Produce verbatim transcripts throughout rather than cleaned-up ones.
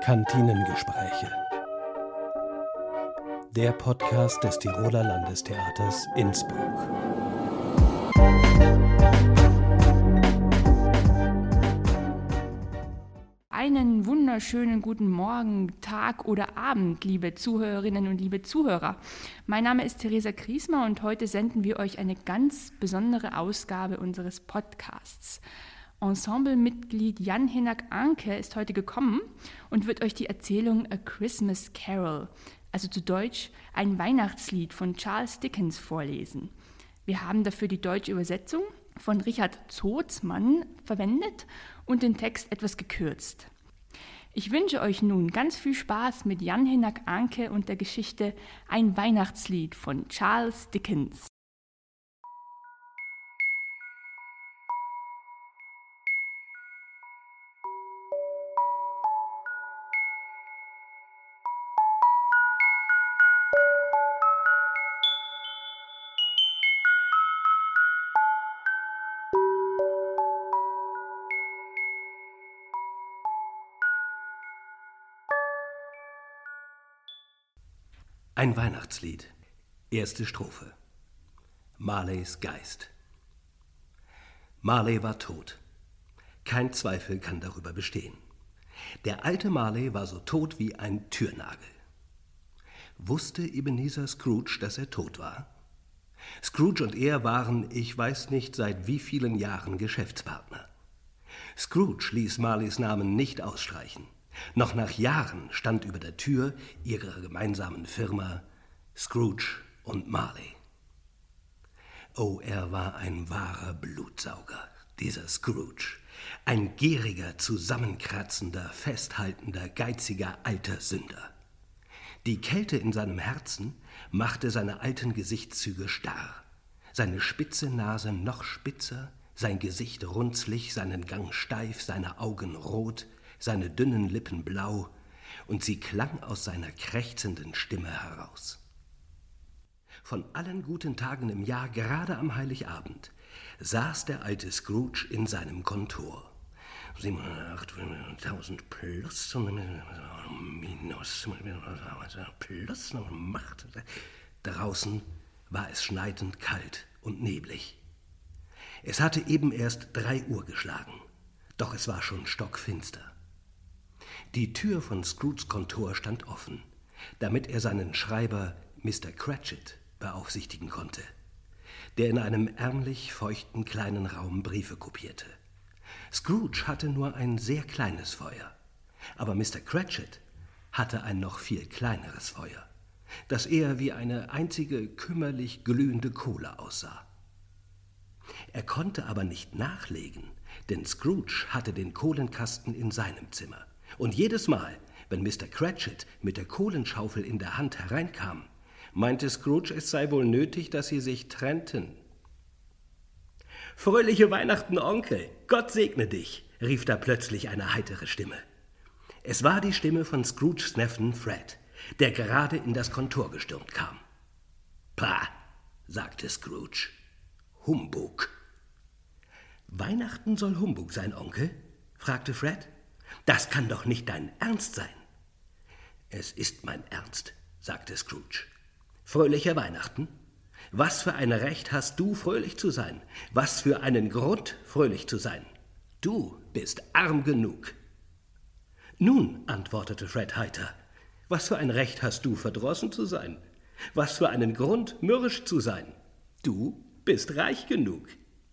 Kantinengespräche. Der Podcast des Tiroler Landestheaters Innsbruck. Einen wunderschönen guten Morgen, Tag oder Abend, liebe Zuhörerinnen und liebe Zuhörer. Mein Name ist Theresa Kriesmer und heute senden wir euch eine ganz besondere Ausgabe unseres Podcasts. Ensemblemitglied Jan-Hennak Anke ist heute gekommen und wird euch die Erzählung A Christmas Carol, also zu Deutsch ein Weihnachtslied von Charles Dickens vorlesen. Wir haben dafür die deutsche Übersetzung von Richard Zotzmann verwendet und den Text etwas gekürzt. Ich wünsche euch nun ganz viel Spaß mit Jan-Hennak Anke und der Geschichte Ein Weihnachtslied von Charles Dickens. Ein Weihnachtslied. Erste Strophe. Marleys Geist. Marley war tot. Kein Zweifel kann darüber bestehen. Der alte Marley war so tot wie ein Türnagel. Wusste Ebenezer Scrooge, dass er tot war? Scrooge und er waren, ich weiß nicht seit wie vielen Jahren, Geschäftspartner. Scrooge ließ Marleys Namen nicht ausstreichen. Noch nach Jahren stand über der Tür ihrer gemeinsamen Firma Scrooge und Marley. Oh, er war ein wahrer Blutsauger, dieser Scrooge. Ein gieriger, zusammenkratzender, festhaltender, geiziger, alter Sünder. Die Kälte in seinem Herzen machte seine alten Gesichtszüge starr. Seine spitze Nase noch spitzer, sein Gesicht runzlig, seinen Gang steif, seine Augen rot, seine dünnen Lippen blau, und sie klang aus seiner krächzenden Stimme heraus. Von allen guten Tagen im Jahr, gerade am Heiligabend, saß der alte Scrooge in seinem Kontor. siebenhundertacht plus, minus, plus, macht. Draußen war es schneidend kalt und neblig. Es hatte eben erst drei Uhr geschlagen, doch es war schon stockfinster. Die Tür von Scrooges Kontor stand offen, damit er seinen Schreiber Mister Cratchit beaufsichtigen konnte, der in einem ärmlich feuchten kleinen Raum Briefe kopierte. Scrooge hatte nur ein sehr kleines Feuer, aber Mister Cratchit hatte ein noch viel kleineres Feuer, das eher wie eine einzige kümmerlich glühende Kohle aussah. Er konnte aber nicht nachlegen, denn Scrooge hatte den Kohlenkasten in seinem Zimmer. Und jedes Mal, wenn Mister Cratchit mit der Kohlenschaufel in der Hand hereinkam, meinte Scrooge, es sei wohl nötig, dass sie sich trennten. »Fröhliche Weihnachten, Onkel! Gott segne dich!« rief da plötzlich eine heitere Stimme. Es war die Stimme von Scrooges Neffen Fred, der gerade in das Kontor gestürmt kam. »Pah«, sagte Scrooge, »Humbug.« »Weihnachten soll Humbug sein, Onkel?« fragte Fred. »Das kann doch nicht dein Ernst sein.« »Es ist mein Ernst«, sagte Scrooge. »Fröhliche Weihnachten? Was für ein Recht hast du, fröhlich zu sein? Was für einen Grund, fröhlich zu sein? Du bist arm genug.« »Nun«, antwortete Fred heiter, »was für ein Recht hast du, verdrossen zu sein? Was für einen Grund, mürrisch zu sein? Du bist reich genug.«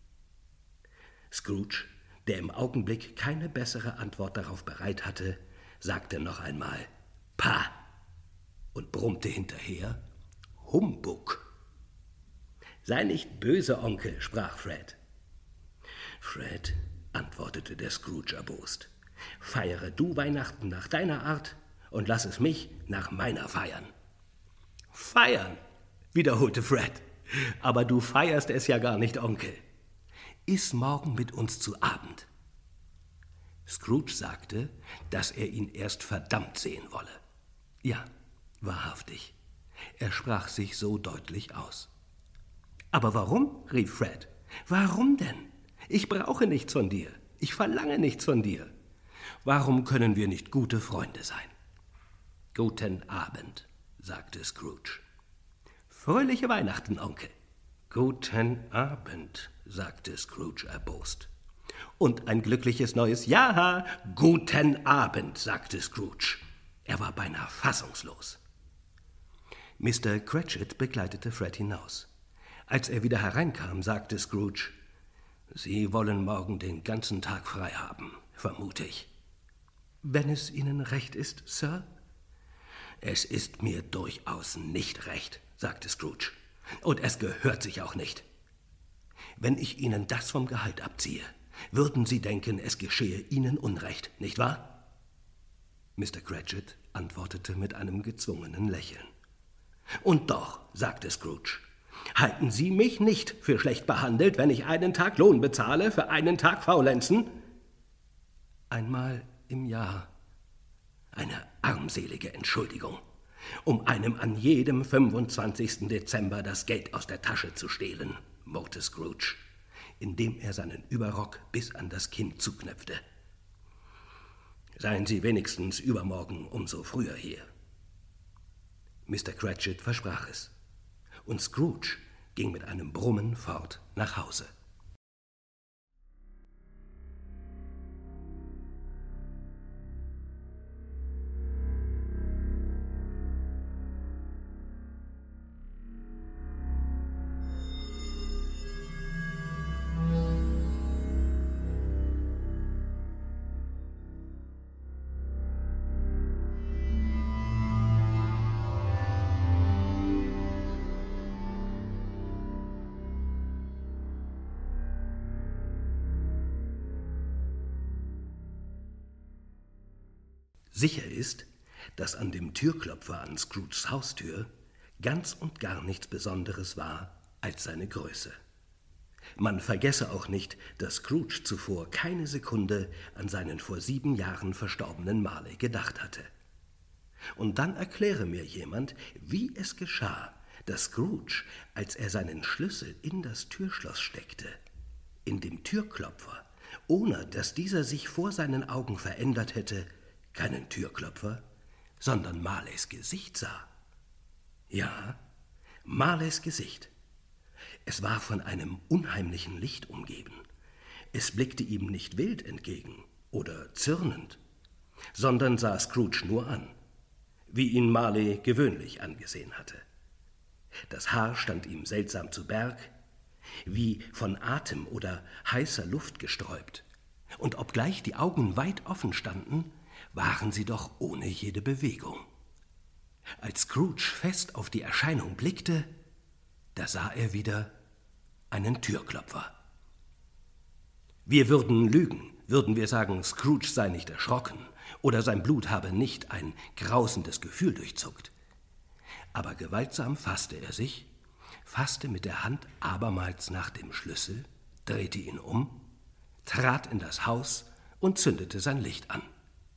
Scrooge, der im Augenblick keine bessere Antwort darauf bereit hatte, sagte noch einmal »Pah« und brummte hinterher »Humbug«. »Sei nicht böse, Onkel«, sprach Fred. »Fred«, antwortete der Scrooge erbost, »feiere du Weihnachten nach deiner Art und lass es mich nach meiner feiern.« »Feiern«, wiederholte Fred, »aber du feierst es ja gar nicht, Onkel. Iss morgen mit uns zu Abend.« Scrooge sagte, dass er ihn erst verdammt sehen wolle. Ja, wahrhaftig. Er sprach sich so deutlich aus. »Aber warum?«, rief Fred. »Warum denn? Ich brauche nichts von dir. Ich verlange nichts von dir. Warum können wir nicht gute Freunde sein? »Guten Abend«, sagte Scrooge. »Fröhliche Weihnachten, Onkel.« »Guten Abend«, sagte Scrooge erbost. »Und ein glückliches neues Jahr.« »Guten Abend«, sagte Scrooge. Er war beinahe fassungslos. Mister Cratchit begleitete Fred hinaus. Als er wieder hereinkam, sagte Scrooge, »Sie wollen morgen den ganzen Tag frei haben, vermute ich.« »Wenn es Ihnen recht ist, Sir?« »Es ist mir durchaus nicht recht«, sagte Scrooge. »Und es gehört sich auch nicht. Wenn ich Ihnen das vom Gehalt abziehe, würden Sie denken, es geschehe Ihnen Unrecht, nicht wahr?« Mister Cratchit antwortete mit einem gezwungenen Lächeln. »Und doch«, sagte Scrooge, »halten Sie mich nicht für schlecht behandelt, wenn ich einen Tag Lohn bezahle für einen Tag Faulenzen?« »Einmal im Jahr. Eine armselige Entschuldigung, um einem an jedem fünfundzwanzigsten Dezember das Geld aus der Tasche zu stehlen«, murrte Scrooge, indem er seinen Überrock bis an das Kinn zuknöpfte. »Seien Sie wenigstens übermorgen umso früher hier.« Mister Cratchit versprach es, und Scrooge ging mit einem Brummen fort nach Hause. Sicher ist, dass an dem Türklopfer an Scrooges Haustür ganz und gar nichts Besonderes war als seine Größe. Man vergesse auch nicht, dass Scrooge zuvor keine Sekunde an seinen vor sieben Jahren verstorbenen Marley gedacht hatte. Und dann erkläre mir jemand, wie es geschah, dass Scrooge, als er seinen Schlüssel in das Türschloss steckte, in dem Türklopfer, ohne dass dieser sich vor seinen Augen verändert hätte, keinen Türklopfer, sondern Marleys Gesicht sah. Ja, Marleys Gesicht. Es war von einem unheimlichen Licht umgeben. Es blickte ihm nicht wild entgegen oder zürnend, sondern sah Scrooge nur an, wie ihn Marley gewöhnlich angesehen hatte. Das Haar stand ihm seltsam zu Berg, wie von Atem oder heißer Luft gesträubt, und obgleich die Augen weit offen standen, waren sie doch ohne jede Bewegung. Als Scrooge fest auf die Erscheinung blickte, da sah er wieder einen Türklopfer. Wir würden lügen, würden wir sagen, Scrooge sei nicht erschrocken oder sein Blut habe nicht ein grausendes Gefühl durchzuckt. Aber gewaltsam fasste er sich, fasste mit der Hand abermals nach dem Schlüssel, drehte ihn um, trat in das Haus und zündete sein Licht an.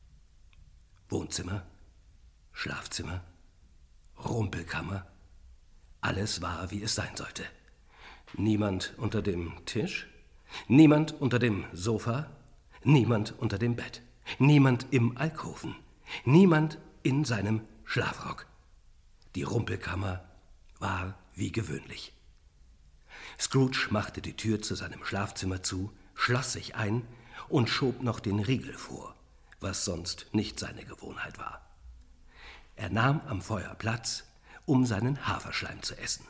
Wohnzimmer, Schlafzimmer, Rumpelkammer, alles war, wie es sein sollte. Niemand unter dem Tisch, niemand unter dem Sofa, niemand unter dem Bett, niemand im Alkoven, niemand in seinem Schlafrock. Die Rumpelkammer war wie gewöhnlich. Scrooge machte die Tür zu seinem Schlafzimmer zu, schloss sich ein und schob noch den Riegel vor, was sonst nicht seine Gewohnheit war. Er nahm am Feuer Platz, um seinen Haferschleim zu essen.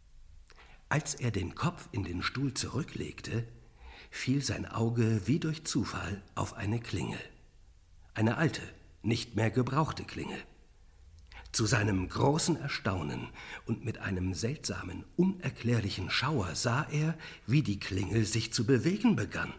Als er den Kopf in den Stuhl zurücklegte, fiel sein Auge wie durch Zufall auf eine Klingel. Eine alte, nicht mehr gebrauchte Klingel. Zu seinem großen Erstaunen und mit einem seltsamen, unerklärlichen Schauer sah er, wie die Klingel sich zu bewegen begann.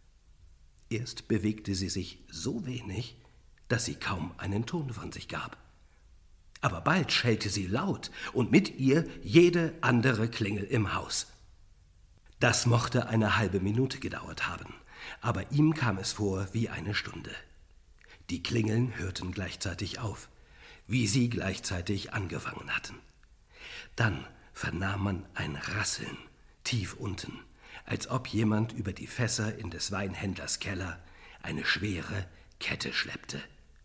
Erst bewegte sie sich so wenig, dass sie kaum einen Ton von sich gab. Aber bald schellte sie laut und mit ihr jede andere Klingel im Haus. Das mochte eine halbe Minute gedauert haben, aber ihm kam es vor wie eine Stunde. Die Klingeln hörten gleichzeitig auf, wie sie gleichzeitig angefangen hatten. Dann vernahm man ein Rasseln tief unten, als ob jemand über die Fässer in des Weinhändlers Keller eine schwere, Kette schleppte.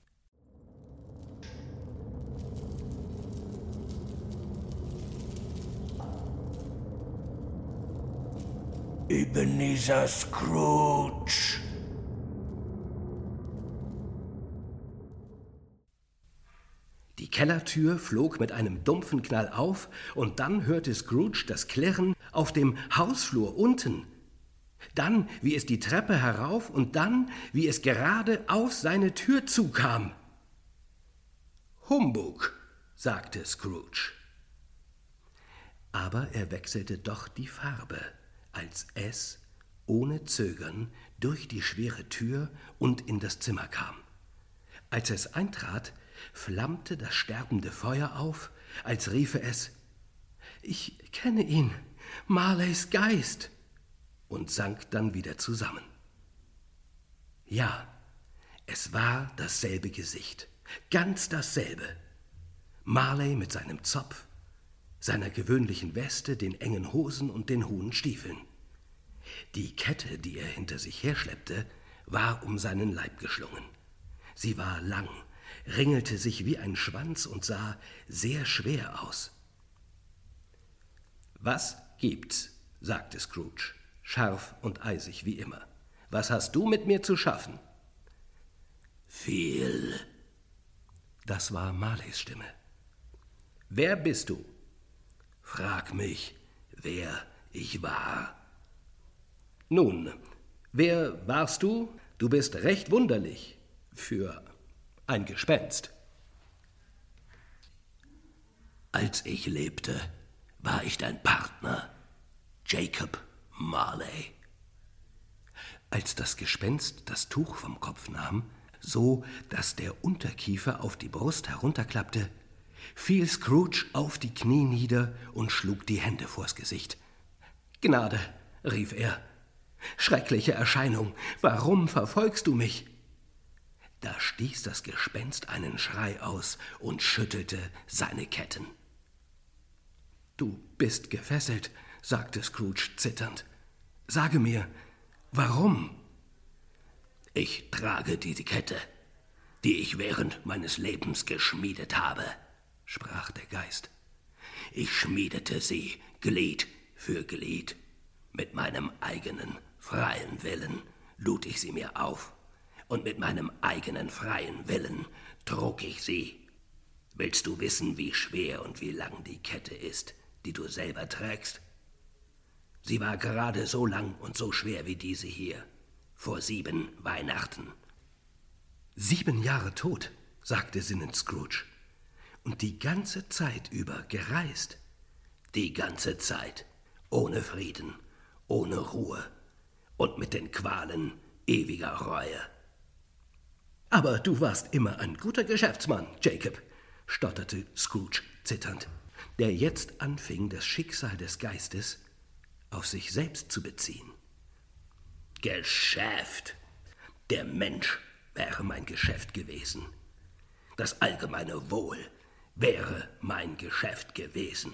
Ebenezer Scrooge. Die Kellertür flog mit einem dumpfen Knall auf, und dann hörte Scrooge das Klirren auf dem Hausflur unten. Dann, wie es die Treppe herauf, und dann, wie es gerade auf seine Tür zukam. »Humbug«, sagte Scrooge. Aber er wechselte doch die Farbe, als es, ohne Zögern, durch die schwere Tür und in das Zimmer kam. Als es eintrat, flammte das sterbende Feuer auf, als riefe es, »Ich kenne ihn, Marleys Geist«, und sank dann wieder zusammen. Ja, es war dasselbe Gesicht, ganz dasselbe. Marley mit seinem Zopf, seiner gewöhnlichen Weste, den engen Hosen und den hohen Stiefeln. Die Kette, die er hinter sich herschleppte, war um seinen Leib geschlungen. Sie war lang, ringelte sich wie ein Schwanz und sah sehr schwer aus. »Was gibt's?« sagte Scrooge, scharf und eisig wie immer. »Was hast du mit mir zu schaffen?« »Viel.« Das war Marleys Stimme. »Wer bist du?« »Frag mich, wer ich war.« »Nun, wer warst du? Du bist recht wunderlich für ein Gespenst.« »Als ich lebte, war ich dein Partner, Jacob Marley.« Als das Gespenst das Tuch vom Kopf nahm, so dass der Unterkiefer auf die Brust herunterklappte, fiel Scrooge auf die Knie nieder und schlug die Hände vors Gesicht. »Gnade«, rief er, »schreckliche Erscheinung, warum verfolgst du mich?« Da stieß das Gespenst einen Schrei aus und schüttelte seine Ketten. »Du bist gefesselt«, sagte Scrooge zitternd. »Sage mir, warum?« »Ich trage diese Kette, die ich während meines Lebens geschmiedet habe«, sprach der Geist. »Ich schmiedete sie Glied für Glied. Mit meinem eigenen freien Willen lud ich sie mir auf, und mit meinem eigenen freien Willen trug ich sie. Willst du wissen, wie schwer und wie lang die Kette ist, die du selber trägst? Sie war gerade so lang und so schwer wie diese hier, vor sieben Weihnachten.« »Sieben Jahre tot«, sagte sinnend Scrooge. »Und die ganze Zeit über gereist?« »Die ganze Zeit, ohne Frieden, ohne Ruhe und mit den Qualen ewiger Reue.« »Aber du warst immer ein guter Geschäftsmann, Jacob«, stotterte Scrooge zitternd, der jetzt anfing, das Schicksal des Geistes auf sich selbst zu beziehen. »Geschäft! Der Mensch wäre mein Geschäft gewesen. Das allgemeine Wohl wäre mein Geschäft gewesen.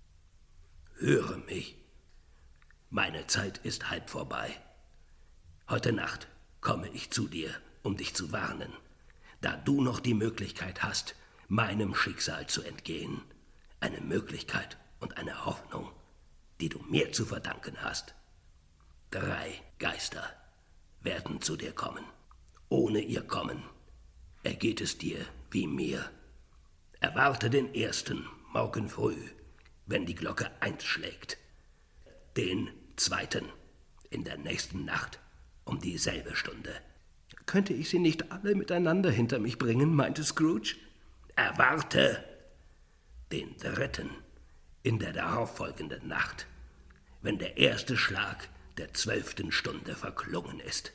Höre mich, meine Zeit ist halb vorbei. Heute Nacht komme ich zu dir, um dich zu warnen, da du noch die Möglichkeit hast, meinem Schicksal zu entgehen. Eine Möglichkeit und eine Hoffnung, die du mir zu verdanken hast. Drei Geister werden zu dir kommen. Ohne ihr Kommen ergeht es dir wie mir. Erwarte den ersten morgen früh, wenn die Glocke eins schlägt. Den zweiten in der nächsten Nacht um dieselbe Stunde.« »Könnte ich sie nicht alle miteinander hinter mich bringen?« meinte Scrooge. »Erwarte den dritten in der darauffolgenden Nacht, wenn der erste Schlag der zwölften Stunde verklungen ist.«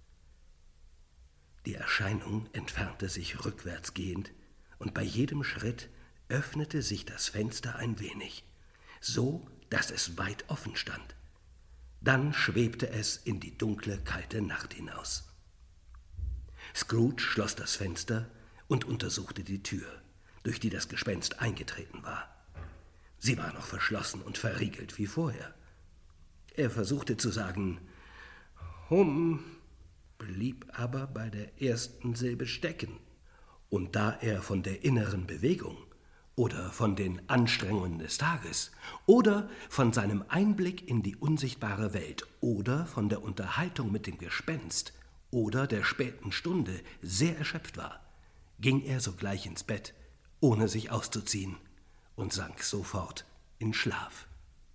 Die Erscheinung entfernte sich rückwärts gehend, und bei jedem Schritt öffnete sich das Fenster ein wenig, so dass es weit offen stand. Dann schwebte es in die dunkle, kalte Nacht hinaus. Scrooge schloss das Fenster und untersuchte die Tür, durch die das Gespenst eingetreten war. Sie war noch verschlossen und verriegelt wie vorher. Er versuchte zu sagen, »Humbug«, blieb aber bei der ersten Silbe stecken. Und da er von der inneren Bewegung oder von den Anstrengungen des Tages oder von seinem Einblick in die unsichtbare Welt oder von der Unterhaltung mit dem Gespenst oder der späten Stunde sehr erschöpft war, ging er sogleich ins Bett, ohne sich auszuziehen, und sank sofort in Schlaf.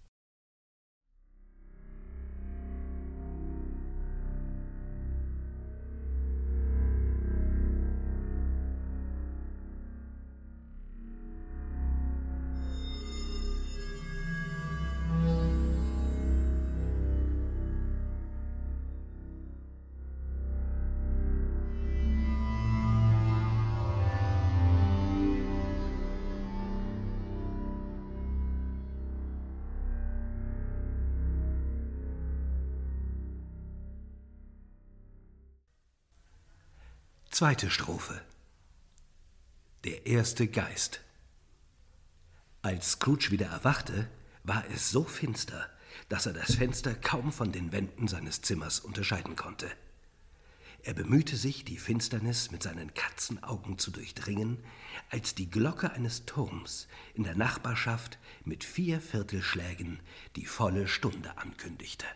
Zweite Strophe. Der erste Geist. Als Scrooge wieder erwachte, war es so finster, dass er das Fenster kaum von den Wänden seines Zimmers unterscheiden konnte. Er bemühte sich, die Finsternis mit seinen Katzenaugen zu durchdringen, als die Glocke eines Turms in der Nachbarschaft mit vier Viertelschlägen die volle Stunde ankündigte.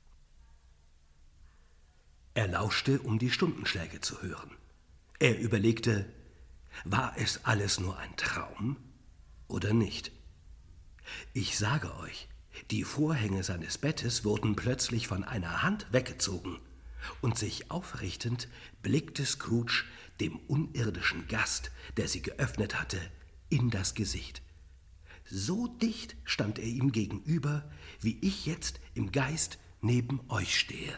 Er lauschte, um die Stundenschläge zu hören. Er überlegte, war es alles nur ein Traum oder nicht? Ich sage euch, die Vorhänge seines Bettes wurden plötzlich von einer Hand weggezogen, und sich aufrichtend blickte Scrooge dem unirdischen Gast, der sie geöffnet hatte, in das Gesicht. So dicht stand er ihm gegenüber, wie ich jetzt im Geist neben euch stehe.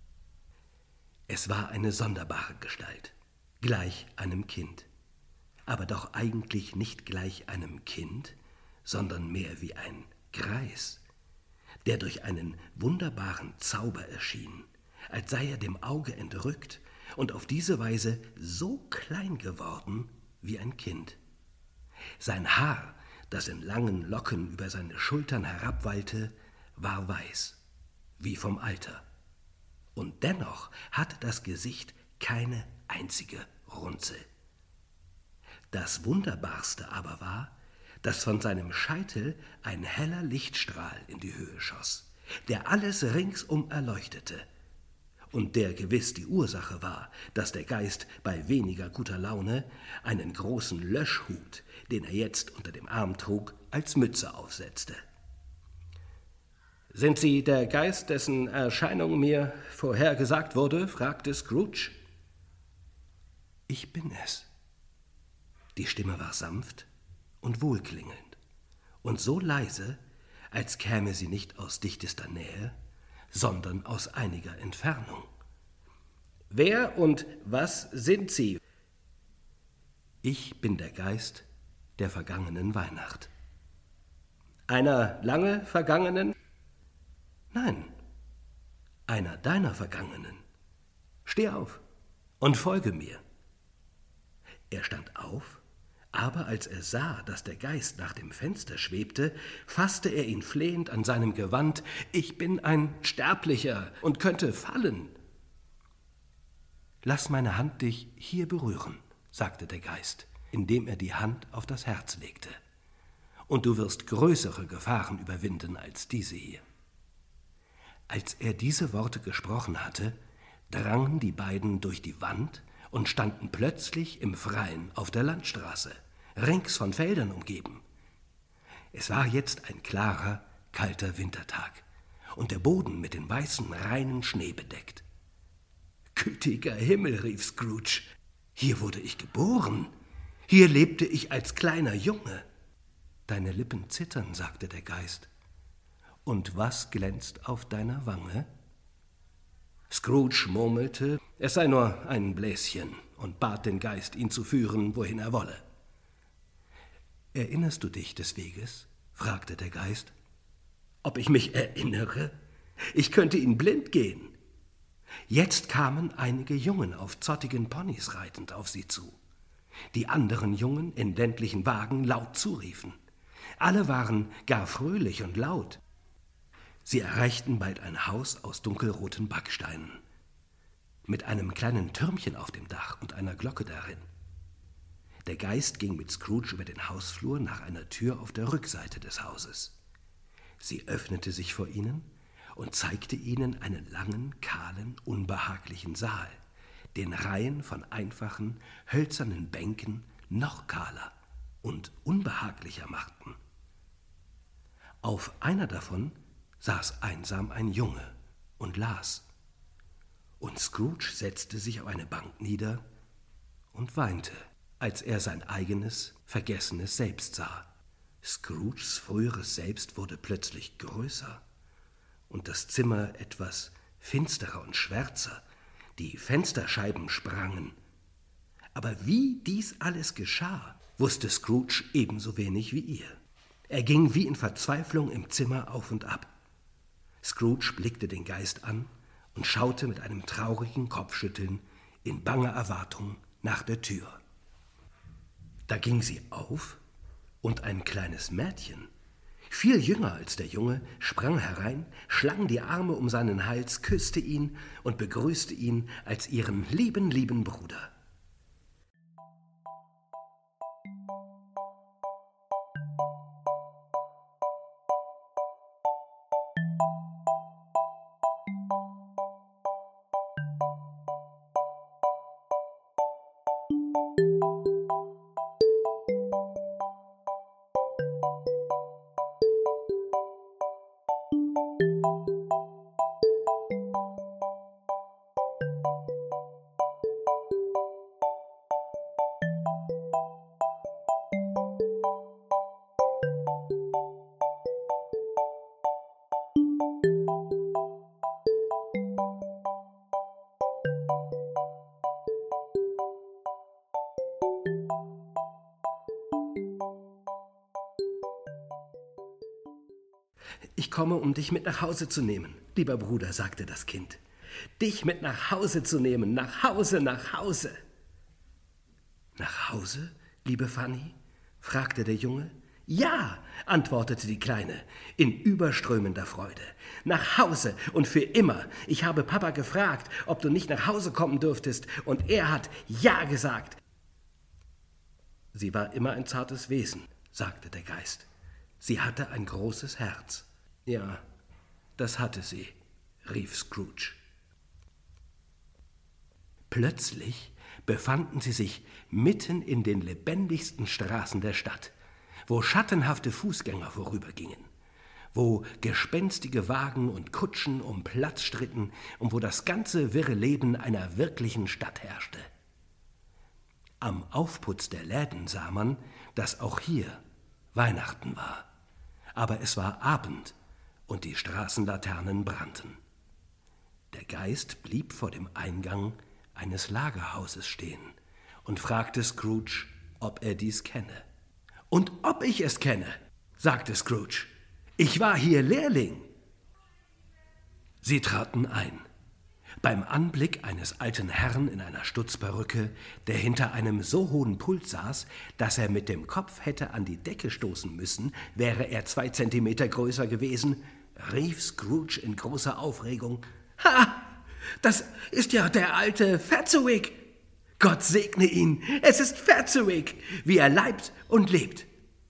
Es war eine sonderbare Gestalt, gleich einem Kind, aber doch eigentlich nicht gleich einem Kind, sondern mehr wie ein Greis, der durch einen wunderbaren Zauber erschien, als sei er dem Auge entrückt und auf diese Weise so klein geworden wie ein Kind. Sein Haar, das in langen Locken über seine Schultern herabwallte, war weiß, wie vom Alter. Und dennoch hatte das Gesicht keine einzige Runzel. Das Wunderbarste aber war, dass von seinem Scheitel ein heller Lichtstrahl in die Höhe schoss, der alles ringsum erleuchtete, und der gewiss die Ursache war, dass der Geist bei weniger guter Laune einen großen Löschhut, den er jetzt unter dem Arm trug, als Mütze aufsetzte. »Sind Sie der Geist, dessen Erscheinung mir vorhergesagt wurde?« fragte Scrooge. »Ich bin es.« Die Stimme war sanft und wohlklingend und so leise, als käme sie nicht aus dichtester Nähe, sondern aus einiger Entfernung. »Wer und was sind Sie?« »Ich bin der Geist der vergangenen Weihnacht.« »Einer lange vergangenen?« »Nein, einer deiner Vergangenen. Steh auf und folge mir.« Er stand auf, aber als er sah, dass der Geist nach dem Fenster schwebte, fasste er ihn flehend an seinem Gewand. »Ich bin ein Sterblicher und könnte fallen.« »Lass meine Hand dich hier berühren«, sagte der Geist, indem er die Hand auf das Herz legte. »Und du wirst größere Gefahren überwinden als diese hier.« Als er diese Worte gesprochen hatte, drangen die beiden durch die Wand und standen plötzlich im Freien auf der Landstraße, rings von Feldern umgeben. Es war jetzt ein klarer, kalter Wintertag und der Boden mit dem weißen, reinen Schnee bedeckt. »Gütiger Himmel«, rief Scrooge, »hier wurde ich geboren, hier lebte ich als kleiner Junge.« »Deine Lippen zittern«, sagte der Geist. »Und was glänzt auf deiner Wange?« Scrooge murmelte, es sei nur ein Bläschen, und bat den Geist, ihn zu führen, wohin er wolle. »Erinnerst du dich des Weges?« fragte der Geist. »Ob ich mich erinnere? Ich könnte ihn blind gehen.« Jetzt kamen einige Jungen auf zottigen Ponys reitend auf sie zu. Die anderen Jungen in ländlichen Wagen laut zuriefen. Alle waren gar fröhlich und laut. Sie erreichten bald ein Haus aus dunkelroten Backsteinen. mit einem kleinen Türmchen auf dem Dach und einer Glocke darin. Der Geist ging mit Scrooge über den Hausflur nach einer Tür auf der Rückseite des Hauses. Sie öffnete sich vor ihnen und zeigte ihnen einen langen, kahlen, unbehaglichen Saal, den Reihen von einfachen, hölzernen Bänken noch kahler und unbehaglicher machten. Auf einer davon saß einsam ein Junge und las. Und Scrooge setzte sich auf eine Bank nieder und weinte, als er sein eigenes, vergessenes Selbst sah. Scrooges früheres Selbst wurde plötzlich größer und das Zimmer etwas finsterer und schwärzer. Die Fensterscheiben sprangen. Aber wie dies alles geschah, wusste Scrooge ebenso wenig wie ihr. Er ging wie in Verzweiflung im Zimmer auf und ab. Scrooge blickte den Geist an und schaute mit einem traurigen Kopfschütteln in banger Erwartung nach der Tür. Da ging sie auf und ein kleines Mädchen, viel jünger als der Junge, sprang herein, schlang die Arme um seinen Hals, küsste ihn und begrüßte ihn als ihren lieben, lieben Bruder. »Ich komme, um dich mit nach Hause zu nehmen, lieber Bruder«, sagte das Kind. »Dich mit nach Hause zu nehmen, nach Hause, nach Hause.« »Nach Hause, liebe Fanny?« fragte der Junge. »Ja«, antwortete die Kleine in überströmender Freude. »Nach Hause und für immer. Ich habe Papa gefragt, ob du nicht nach Hause kommen dürftest, und er hat ja gesagt.« »Sie war immer ein zartes Wesen«, sagte der Geist. »Sie hatte ein großes Herz.« »Ja, das hatte sie«, rief Scrooge. Plötzlich befanden sie sich mitten in den lebendigsten Straßen der Stadt, wo schattenhafte Fußgänger vorübergingen, wo gespenstige Wagen und Kutschen um Platz stritten und wo das ganze wirre Leben einer wirklichen Stadt herrschte. Am Aufputz der Läden sah man, dass auch hier Weihnachten war. Aber es war Abend und die Straßenlaternen brannten. Der Geist blieb vor dem Eingang eines Lagerhauses stehen und fragte Scrooge, ob er dies kenne. »Und ob ich es kenne«, sagte Scrooge. »Ich war hier Lehrling.« Sie traten ein. Beim Anblick eines alten Herrn in einer Stutzperücke, der hinter einem so hohen Pult saß, dass er mit dem Kopf hätte an die Decke stoßen müssen, wäre er zwei Zentimeter größer gewesen, rief Scrooge in großer Aufregung: »Ha, das ist ja der alte Fezziwig! Gott segne ihn, es ist Fezziwig, wie er leibt und lebt!«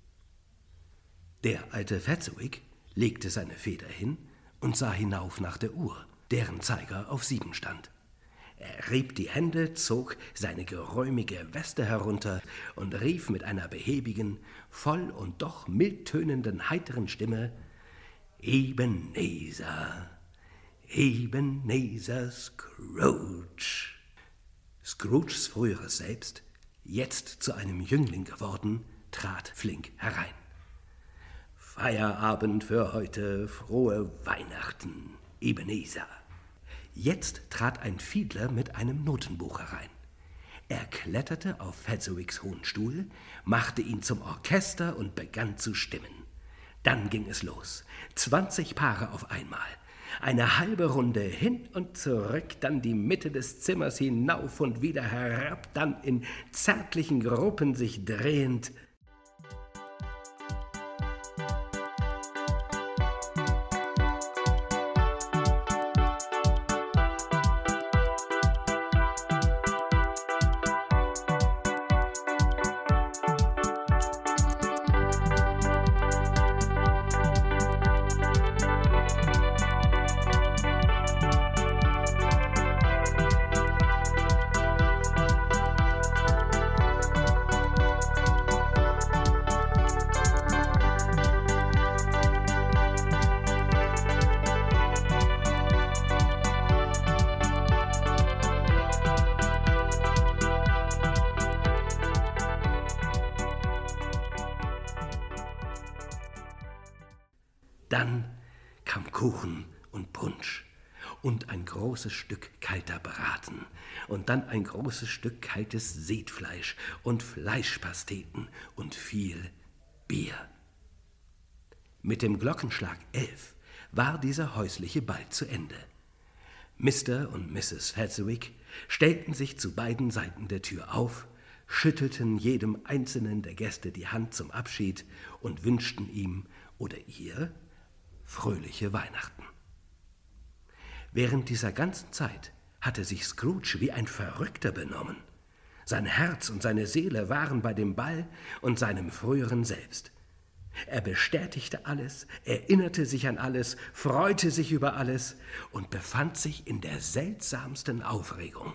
Der alte Fezziwig legte seine Feder hin und sah hinauf nach der Uhr, deren Zeiger auf sieben stand. Er rieb die Hände, zog seine geräumige Weste herunter und rief mit einer behäbigen, voll und doch mildtönenden, heiteren Stimme: »Ebenezer, Ebenezer Scrooge.« Scrooges früheres Selbst, jetzt zu einem Jüngling geworden, trat flink herein. »Feierabend für heute, frohe Weihnachten, Ebenezer.« Jetzt trat ein Fiedler mit einem Notenbuch herein. Er kletterte auf Fezziwigs hohen Stuhl, machte ihn zum Orchester und begann zu stimmen. Dann ging es los. Zwanzig Paare auf einmal. Eine halbe Runde hin und zurück, dann die Mitte des Zimmers hinauf und wieder herab, dann in zärtlichen Gruppen sich drehend. Dann kam Kuchen und Punsch und ein großes Stück kalter Braten und dann ein großes Stück kaltes Seetfleisch und Fleischpasteten und viel Bier. Mit dem Glockenschlag elf war dieser häusliche Ball zu Ende. Mister und Misses Fezziwig stellten sich zu beiden Seiten der Tür auf, schüttelten jedem einzelnen der Gäste die Hand zum Abschied und wünschten ihm oder ihr fröhliche Weihnachten. Während dieser ganzen Zeit hatte sich Scrooge wie ein Verrückter benommen. Sein Herz und seine Seele waren bei dem Ball und seinem früheren Selbst. Er bestätigte alles, erinnerte sich an alles, freute sich über alles und befand sich in der seltsamsten Aufregung.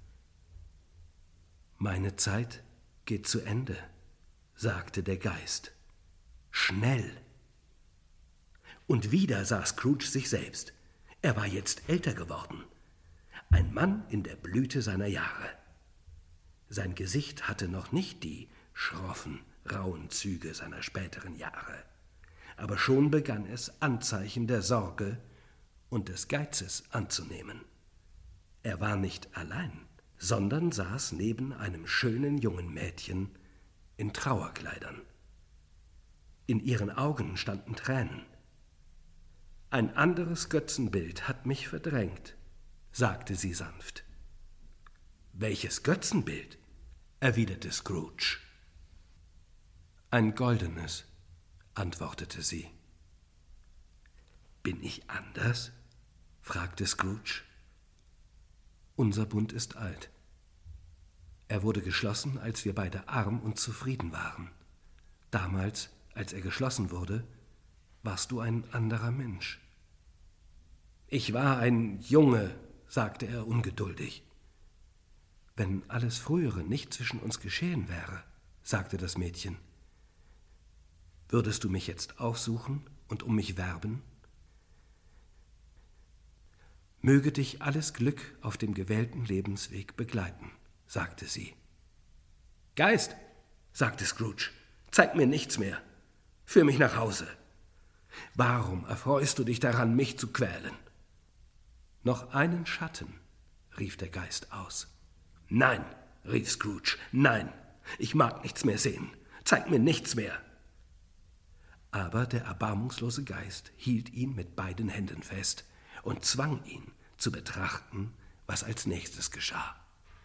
»Meine Zeit geht zu Ende«, sagte der Geist. »Schnell!« Und wieder sah Scrooge sich selbst. Er war jetzt älter geworden. Ein Mann in der Blüte seiner Jahre. Sein Gesicht hatte noch nicht die schroffen, rauen Züge seiner späteren Jahre. Aber schon begann es, Anzeichen der Sorge und des Geizes anzunehmen. Er war nicht allein, sondern saß neben einem schönen jungen Mädchen in Trauerkleidern. In ihren Augen standen Tränen. »Ein anderes Götzenbild hat mich verdrängt«, sagte sie sanft. »Welches Götzenbild?« erwiderte Scrooge. »Ein goldenes«, antwortete sie. »Bin ich anders?« fragte Scrooge. »Unser Bund ist alt. Er wurde geschlossen, als wir beide arm und zufrieden waren. Damals, als er geschlossen wurde, warst du ein anderer Mensch.« »Ich war ein Junge«, sagte er ungeduldig. »Wenn alles Frühere nicht zwischen uns geschehen wäre«, sagte das Mädchen, »würdest du mich jetzt aufsuchen und um mich werben? Möge dich alles Glück auf dem gewählten Lebensweg begleiten«, sagte sie. »Geist«, sagte Scrooge, »zeig mir nichts mehr. Führ mich nach Hause. Warum erfreust du dich daran, mich zu quälen?« »Noch einen Schatten«, rief der Geist aus. »Nein«, rief Scrooge, »nein, ich mag nichts mehr sehen. Zeig mir nichts mehr.« Aber der erbarmungslose Geist hielt ihn mit beiden Händen fest und zwang ihn zu betrachten, was als nächstes geschah.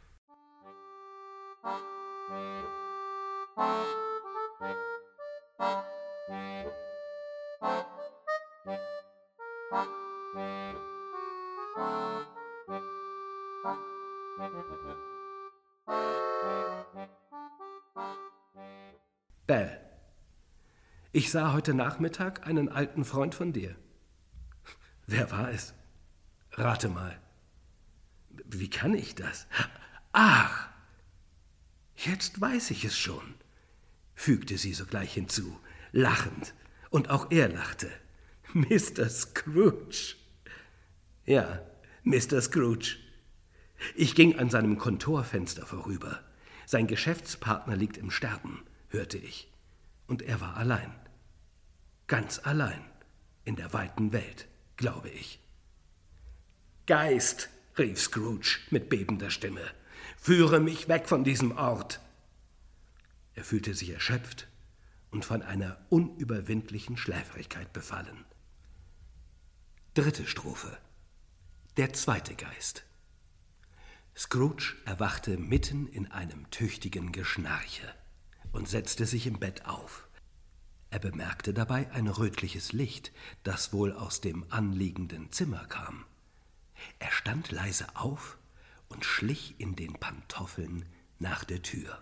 »Belle, ich sah heute Nachmittag einen alten Freund von dir.« »Wer war es? Rate mal.« »Wie kann ich das? Ach, jetzt weiß ich es schon«, fügte sie sogleich hinzu, lachend, und auch er lachte. »Mister Scrooge.« »Ja, Mister Scrooge. Ich ging an seinem Kontorfenster vorüber. Sein Geschäftspartner liegt im Sterben, hörte ich, und er war allein. Ganz allein in der weiten Welt, glaube ich.« »Geist«, rief Scrooge mit bebender Stimme, »führe mich weg von diesem Ort.« Er fühlte sich erschöpft und von einer unüberwindlichen Schläfrigkeit befallen. Dritte Strophe. Der zweite Geist. Scrooge erwachte mitten in einem tüchtigen Geschnarche und setzte sich im Bett auf. Er bemerkte dabei ein rötliches Licht, das wohl aus dem anliegenden Zimmer kam. Er stand leise auf und schlich in den Pantoffeln nach der Tür.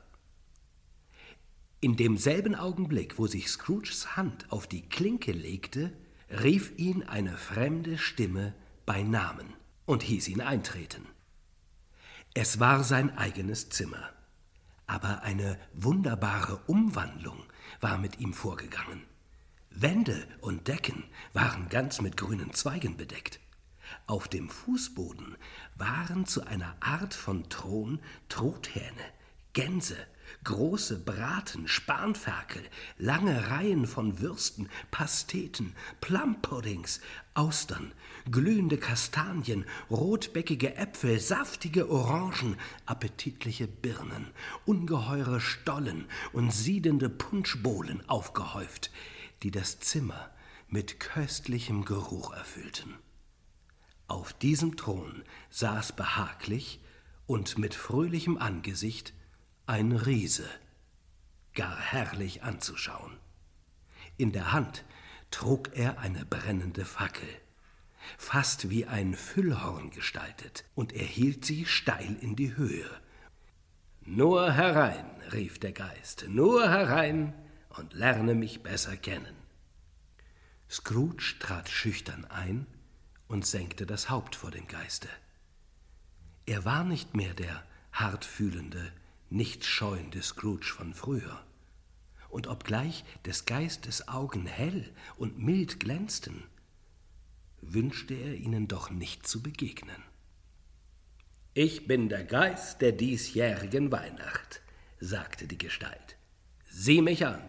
In demselben Augenblick, wo sich Scrooges Hand auf die Klinke legte, rief ihn eine fremde Stimme bei Namen und hieß ihn eintreten. Es war sein eigenes Zimmer, aber eine wunderbare Umwandlung war mit ihm vorgegangen. Wände und Decken waren ganz mit grünen Zweigen bedeckt. Auf dem Fußboden waren zu einer Art von Thron Truthähne, Gänse Große Braten, Spanferkel, lange Reihen von Würsten, Pasteten, Plumpuddings, Austern, glühende Kastanien, rotbäckige Äpfel, saftige Orangen, appetitliche Birnen, ungeheure Stollen und siedende Punschbowlen aufgehäuft, die das Zimmer mit köstlichem Geruch erfüllten. Auf diesem Thron saß behaglich und mit fröhlichem Angesicht ein Riese, gar herrlich anzuschauen. In der Hand trug er eine brennende Fackel, fast wie ein Füllhorn gestaltet, und er hielt sie steil in die Höhe. »Nur herein«, rief der Geist, »nur herein und lerne mich besser kennen.« Scrooge trat schüchtern ein und senkte das Haupt vor dem Geiste. Er war nicht mehr der hartfühlende, nicht scheuende Scrooge von früher. Und obgleich des Geistes Augen hell und mild glänzten, wünschte er ihnen doch nicht zu begegnen. »Ich bin der Geist der diesjährigen Weihnacht«, sagte die Gestalt. »Sieh mich an.«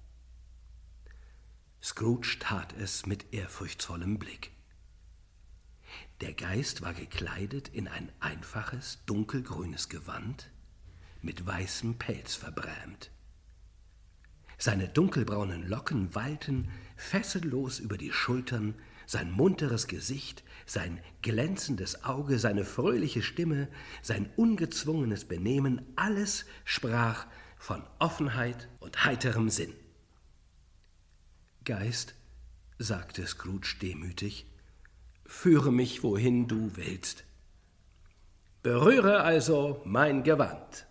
Scrooge tat es mit ehrfurchtsvollem Blick. Der Geist war gekleidet in ein einfaches, dunkelgrünes Gewand, mit weißem Pelz verbrämt. Seine dunkelbraunen Locken wallten fessellos über die Schultern, sein munteres Gesicht, sein glänzendes Auge, seine fröhliche Stimme, sein ungezwungenes Benehmen, alles sprach von Offenheit und heiterem Sinn. »Geist«, sagte Scrooge demütig, »führe mich, wohin du willst. Berühre also mein Gewand.«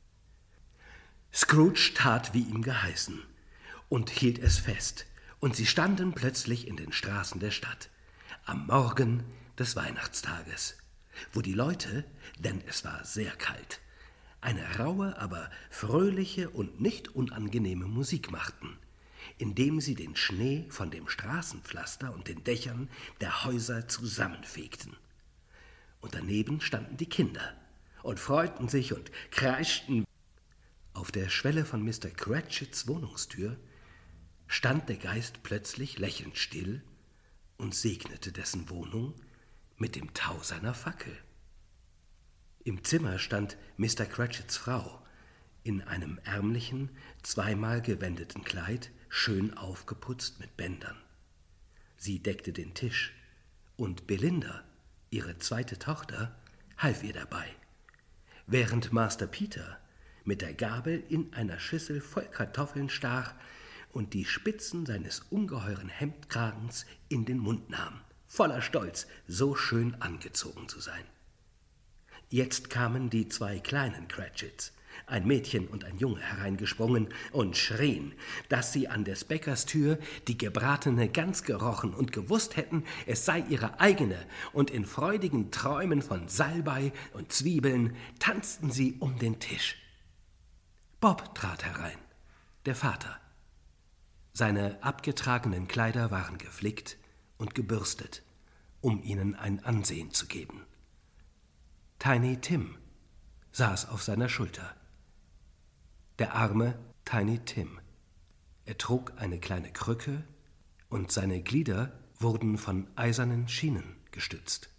Scrooge tat, wie ihm geheißen, und hielt es fest, und sie standen plötzlich in den Straßen der Stadt, am Morgen des Weihnachtstages, wo die Leute, denn es war sehr kalt, eine raue, aber fröhliche und nicht unangenehme Musik machten, indem sie den Schnee von dem Straßenpflaster und den Dächern der Häuser zusammenfegten. Und daneben standen die Kinder und freuten sich und kreischten. Auf der Schwelle von Mister Cratchits Wohnungstür stand der Geist plötzlich lächelnd still und segnete dessen Wohnung mit dem Tau seiner Fackel. Im Zimmer stand Mister Cratchits Frau in einem ärmlichen, zweimal gewendeten Kleid, schön aufgeputzt mit Bändern. Sie deckte den Tisch, und Belinda, ihre zweite Tochter, half ihr dabei, während Master Peter mit der Gabel in einer Schüssel voll Kartoffeln stach und die Spitzen seines ungeheuren Hemdkragens in den Mund nahm, voller Stolz, so schön angezogen zu sein. Jetzt kamen die zwei kleinen Cratchits, ein Mädchen und ein Junge, hereingesprungen und schrien, dass sie an des Bäckers Tür die gebratene Gans gerochen und gewusst hätten, es sei ihre eigene, und in freudigen Träumen von Salbei und Zwiebeln tanzten sie um den Tisch. Bob trat herein, der Vater. Seine abgetragenen Kleider waren geflickt und gebürstet, um ihnen ein Ansehen zu geben. Tiny Tim saß auf seiner Schulter. Der arme Tiny Tim. Er trug eine kleine Krücke und seine Glieder wurden von eisernen Schienen gestützt.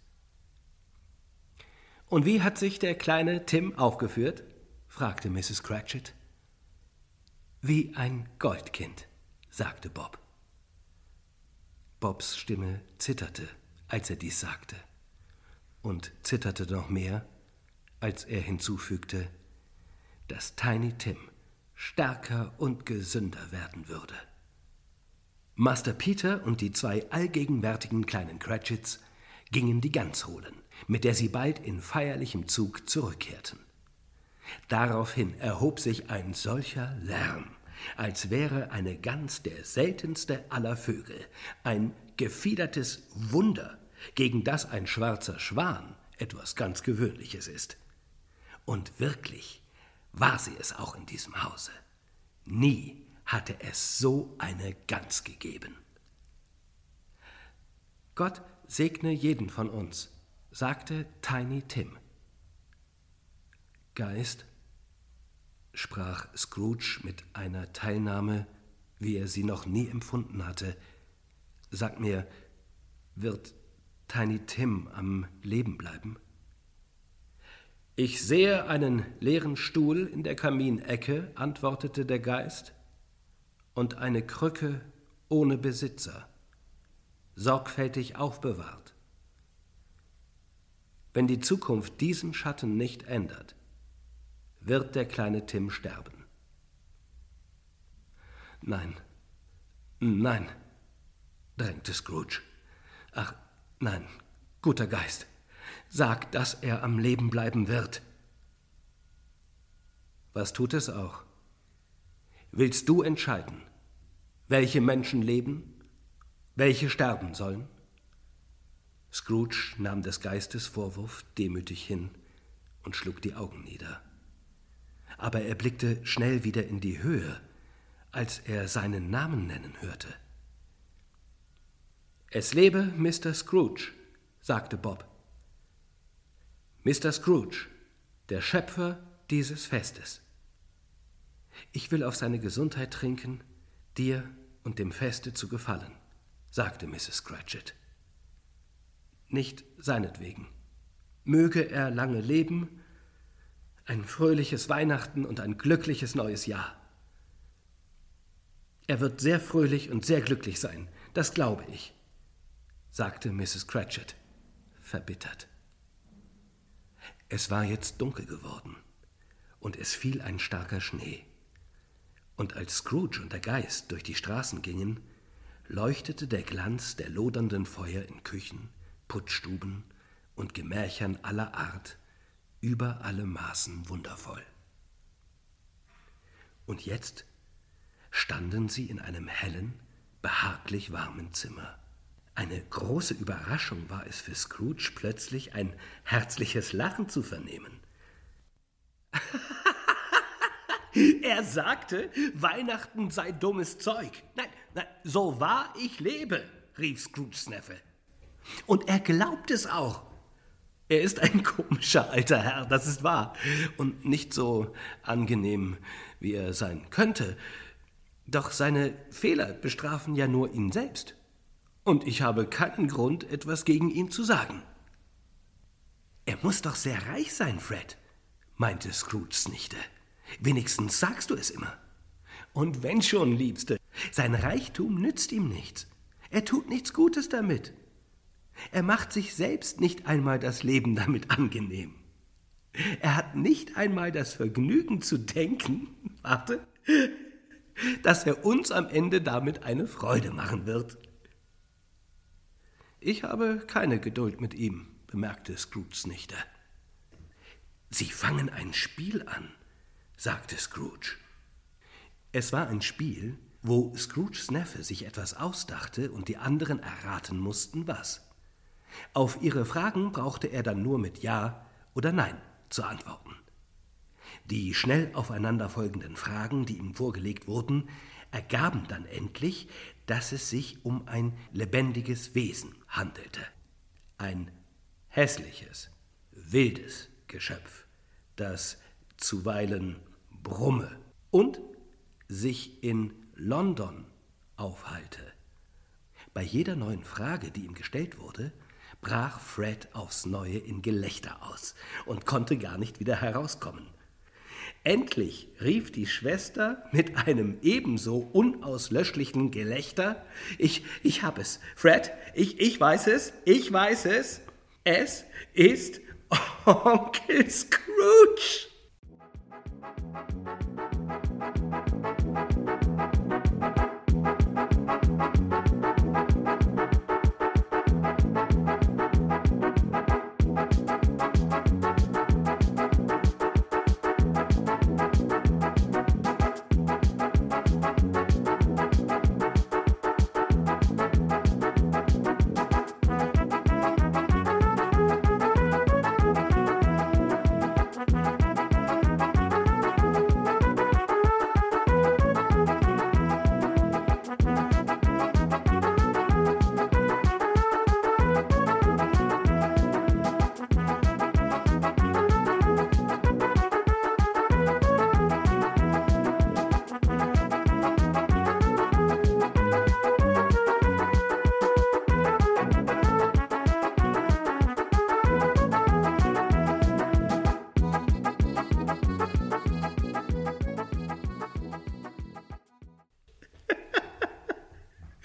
»Und wie hat sich der kleine Tim aufgeführt?« fragte Misses Cratchit. »Wie ein Goldkind«, sagte Bob. Bobs Stimme zitterte, als er dies sagte, und zitterte noch mehr, als er hinzufügte, dass Tiny Tim stärker und gesünder werden würde. Master Peter und die zwei allgegenwärtigen kleinen Cratchits gingen die Gans holen, mit der sie bald in feierlichem Zug zurückkehrten. Daraufhin erhob sich ein solcher Lärm, als wäre eine Gans der seltenste aller Vögel, ein gefiedertes Wunder, gegen das ein schwarzer Schwan etwas ganz Gewöhnliches ist. Und wirklich war sie es auch in diesem Hause. Nie hatte es so eine Gans gegeben. »Gott segne jeden von uns«, sagte Tiny Tim. »Geist«, sprach Scrooge mit einer Teilnahme, wie er sie noch nie empfunden hatte. »Sag mir, wird Tiny Tim am Leben bleiben?« »Ich sehe einen leeren Stuhl in der Kaminecke«, antwortete der Geist, »und eine Krücke ohne Besitzer, sorgfältig aufbewahrt. Wenn die Zukunft diesen Schatten nicht ändert, wird der kleine Tim sterben.« »Nein, nein«, drängte Scrooge. »Ach, nein, guter Geist, sag, dass er am Leben bleiben wird.« »Was tut es auch? Willst du entscheiden, welche Menschen leben, welche sterben sollen?« Scrooge nahm des Geistes Vorwurf demütig hin und schlug die Augen nieder. Aber er blickte schnell wieder in die Höhe, als er seinen Namen nennen hörte. »Es lebe Mister Scrooge«, sagte Bob. »Mister Scrooge, der Schöpfer dieses Festes. Ich will auf seine Gesundheit trinken, dir und dem Feste zu gefallen«, sagte Misses Cratchit. »Nicht seinetwegen. Möge er lange leben, ein fröhliches Weihnachten und ein glückliches neues Jahr. Er wird sehr fröhlich und sehr glücklich sein, das glaube ich«, sagte Misses Cratchit, verbittert. Es war jetzt dunkel geworden, und es fiel ein starker Schnee. Und als Scrooge und der Geist durch die Straßen gingen, leuchtete der Glanz der lodernden Feuer in Küchen, Putzstuben und Gemächern aller Art über alle Maßen wundervoll. Und jetzt standen sie in einem hellen, behaglich warmen Zimmer. Eine große Überraschung war es für Scrooge, plötzlich ein herzliches Lachen zu vernehmen. Er sagte, Weihnachten sei dummes Zeug. Nein, nein, so wahr ich lebe, rief Scrooges Neffe. Und er glaubt es auch. Er ist ein komischer alter Herr, das ist wahr, und nicht so angenehm, wie er sein könnte. Doch seine Fehler bestrafen ja nur ihn selbst. Und ich habe keinen Grund, etwas gegen ihn zu sagen. »Er muss doch sehr reich sein, Fred«, meinte Scrooges Nichte. »Wenigstens sagst du es immer. Und wenn schon, Liebste, sein Reichtum nützt ihm nichts. Er tut nichts Gutes damit. Er macht sich selbst nicht einmal das Leben damit angenehm. Er hat nicht einmal das Vergnügen zu denken, warte, dass er uns am Ende damit eine Freude machen wird.« »Ich habe keine Geduld mit ihm«, bemerkte Scrooges Nichte. »Sie fangen ein Spiel an«, sagte Scrooge. Es war ein Spiel, wo Scrooges Neffe sich etwas ausdachte und die anderen erraten mussten, was. Auf ihre Fragen brauchte er dann nur mit Ja oder Nein zu antworten. Die schnell aufeinanderfolgenden Fragen, die ihm vorgelegt wurden, ergaben dann endlich, dass es sich um ein lebendiges Wesen handelte. Ein hässliches, wildes Geschöpf, das zuweilen brumme und sich in London aufhalte. Bei jeder neuen Frage, die ihm gestellt wurde, brach Fred aufs Neue in Gelächter aus und konnte gar nicht wieder herauskommen. Endlich rief die Schwester mit einem ebenso unauslöschlichen Gelächter: »Ich, ich hab es, Fred, ich, ich weiß es, ich weiß es, es ist Onkel Scrooge!«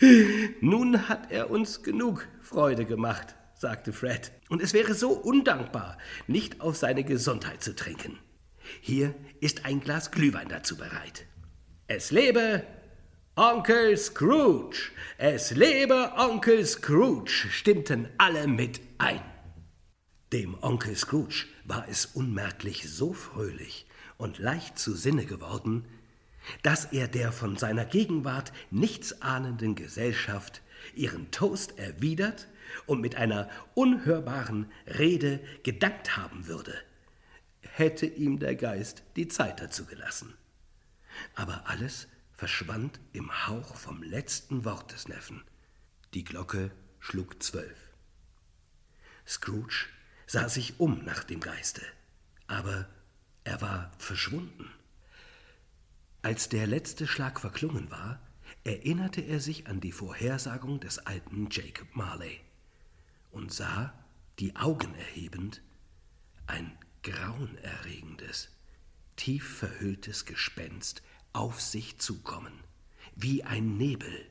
»Nun hat er uns genug Freude gemacht«, sagte Fred. »Und es wäre so undankbar, nicht auf seine Gesundheit zu trinken. Hier ist ein Glas Glühwein dazu bereit. Es lebe Onkel Scrooge! Es lebe Onkel Scrooge!« stimmten alle mit ein. Dem Onkel Scrooge war es unmerklich so fröhlich und leicht zu Sinne geworden, dass er der von seiner Gegenwart nichts ahnenden Gesellschaft ihren Toast erwidert und mit einer unhörbaren Rede gedankt haben würde, hätte ihm der Geist die Zeit dazu gelassen. Aber alles verschwand im Hauch vom letzten Wort des Neffen. Die Glocke schlug zwölf. Scrooge sah sich um nach dem Geiste, aber er war verschwunden. Als der letzte Schlag verklungen war, erinnerte er sich an die Vorhersagung des alten Jacob Marley und sah, die Augen erhebend, ein grauenerregendes, tief verhülltes Gespenst auf sich zukommen, wie ein Nebel.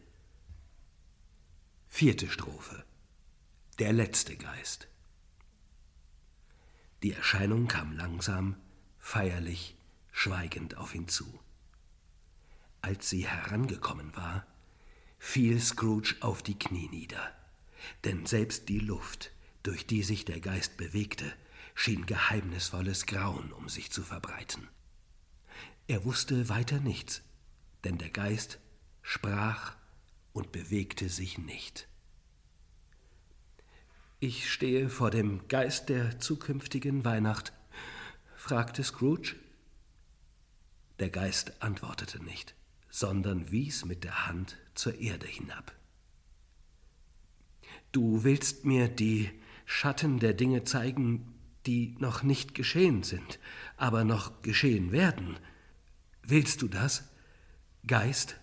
Vierte Strophe. Der letzte Geist. Die Erscheinung kam langsam, feierlich, schweigend auf ihn zu. Als sie herangekommen war, fiel Scrooge auf die Knie nieder, denn selbst die Luft, durch die sich der Geist bewegte, schien geheimnisvolles Grauen um sich zu verbreiten. Er wusste weiter nichts, denn der Geist sprach und bewegte sich nicht. »Ich stehe vor dem Geist der zukünftigen Weihnacht«, fragte Scrooge. Der Geist antwortete nicht, sondern wies mit der Hand zur Erde hinab. »Du willst mir die Schatten der Dinge zeigen, die noch nicht geschehen sind, aber noch geschehen werden. Willst du das, Geist?«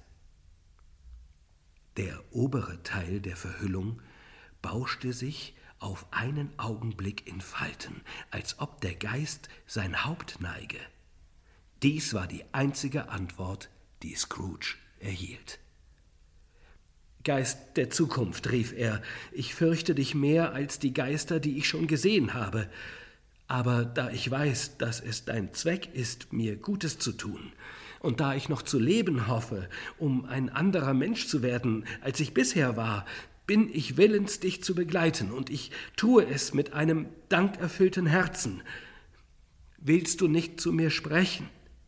Der obere Teil der Verhüllung bauschte sich auf einen Augenblick in Falten, als ob der Geist sein Haupt neige. Dies war die einzige Antwort, die Scrooge erhielt. »Geist der Zukunft«, rief er, »ich fürchte dich mehr als die Geister, die ich schon gesehen habe. Aber da ich weiß, dass es dein Zweck ist, mir Gutes zu tun, und da ich noch zu leben hoffe, um ein anderer Mensch zu werden, als ich bisher war, bin ich willens, dich zu begleiten, und ich tue es mit einem dankerfüllten Herzen. Willst du nicht zu mir sprechen?«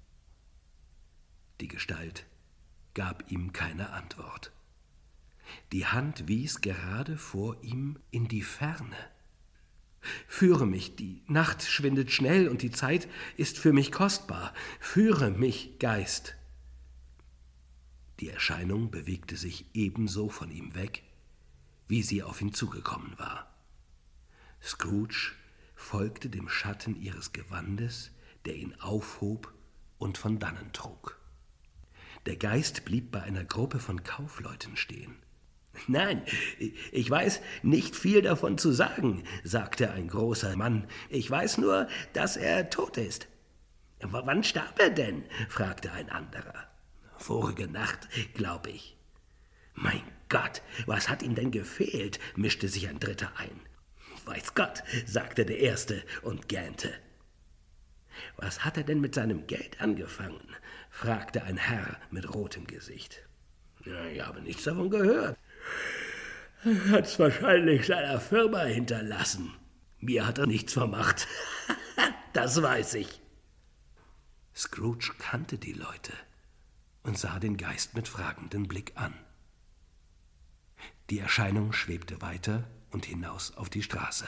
Die Gestalt gab ihm keine Antwort. Die Hand wies gerade vor ihm in die Ferne. »Führe mich, die Nacht schwindet schnell und die Zeit ist für mich kostbar. Führe mich, Geist!« Die Erscheinung bewegte sich ebenso von ihm weg, wie sie auf ihn zugekommen war. Scrooge folgte dem Schatten ihres Gewandes, der ihn aufhob und von dannen trug. Der Geist blieb bei einer Gruppe von Kaufleuten stehen. »Nein, ich weiß nicht viel davon zu sagen«, sagte ein großer Mann. »Ich weiß nur, dass er tot ist.« »Wann starb er denn?« fragte ein anderer. »Vorige Nacht, glaube ich.« »Mein Gott, was hat ihm denn gefehlt?« mischte sich ein Dritter ein. »Weiß Gott«, sagte der Erste und gähnte. »Was hat er denn mit seinem Geld angefangen?« fragte ein Herr mit rotem Gesicht. Ja, »ich habe nichts davon gehört. Er hat es wahrscheinlich seiner Firma hinterlassen. Mir hat er nichts vermacht. Das weiß ich.« Scrooge kannte die Leute und sah den Geist mit fragendem Blick an. Die Erscheinung schwebte weiter und hinaus auf die Straße.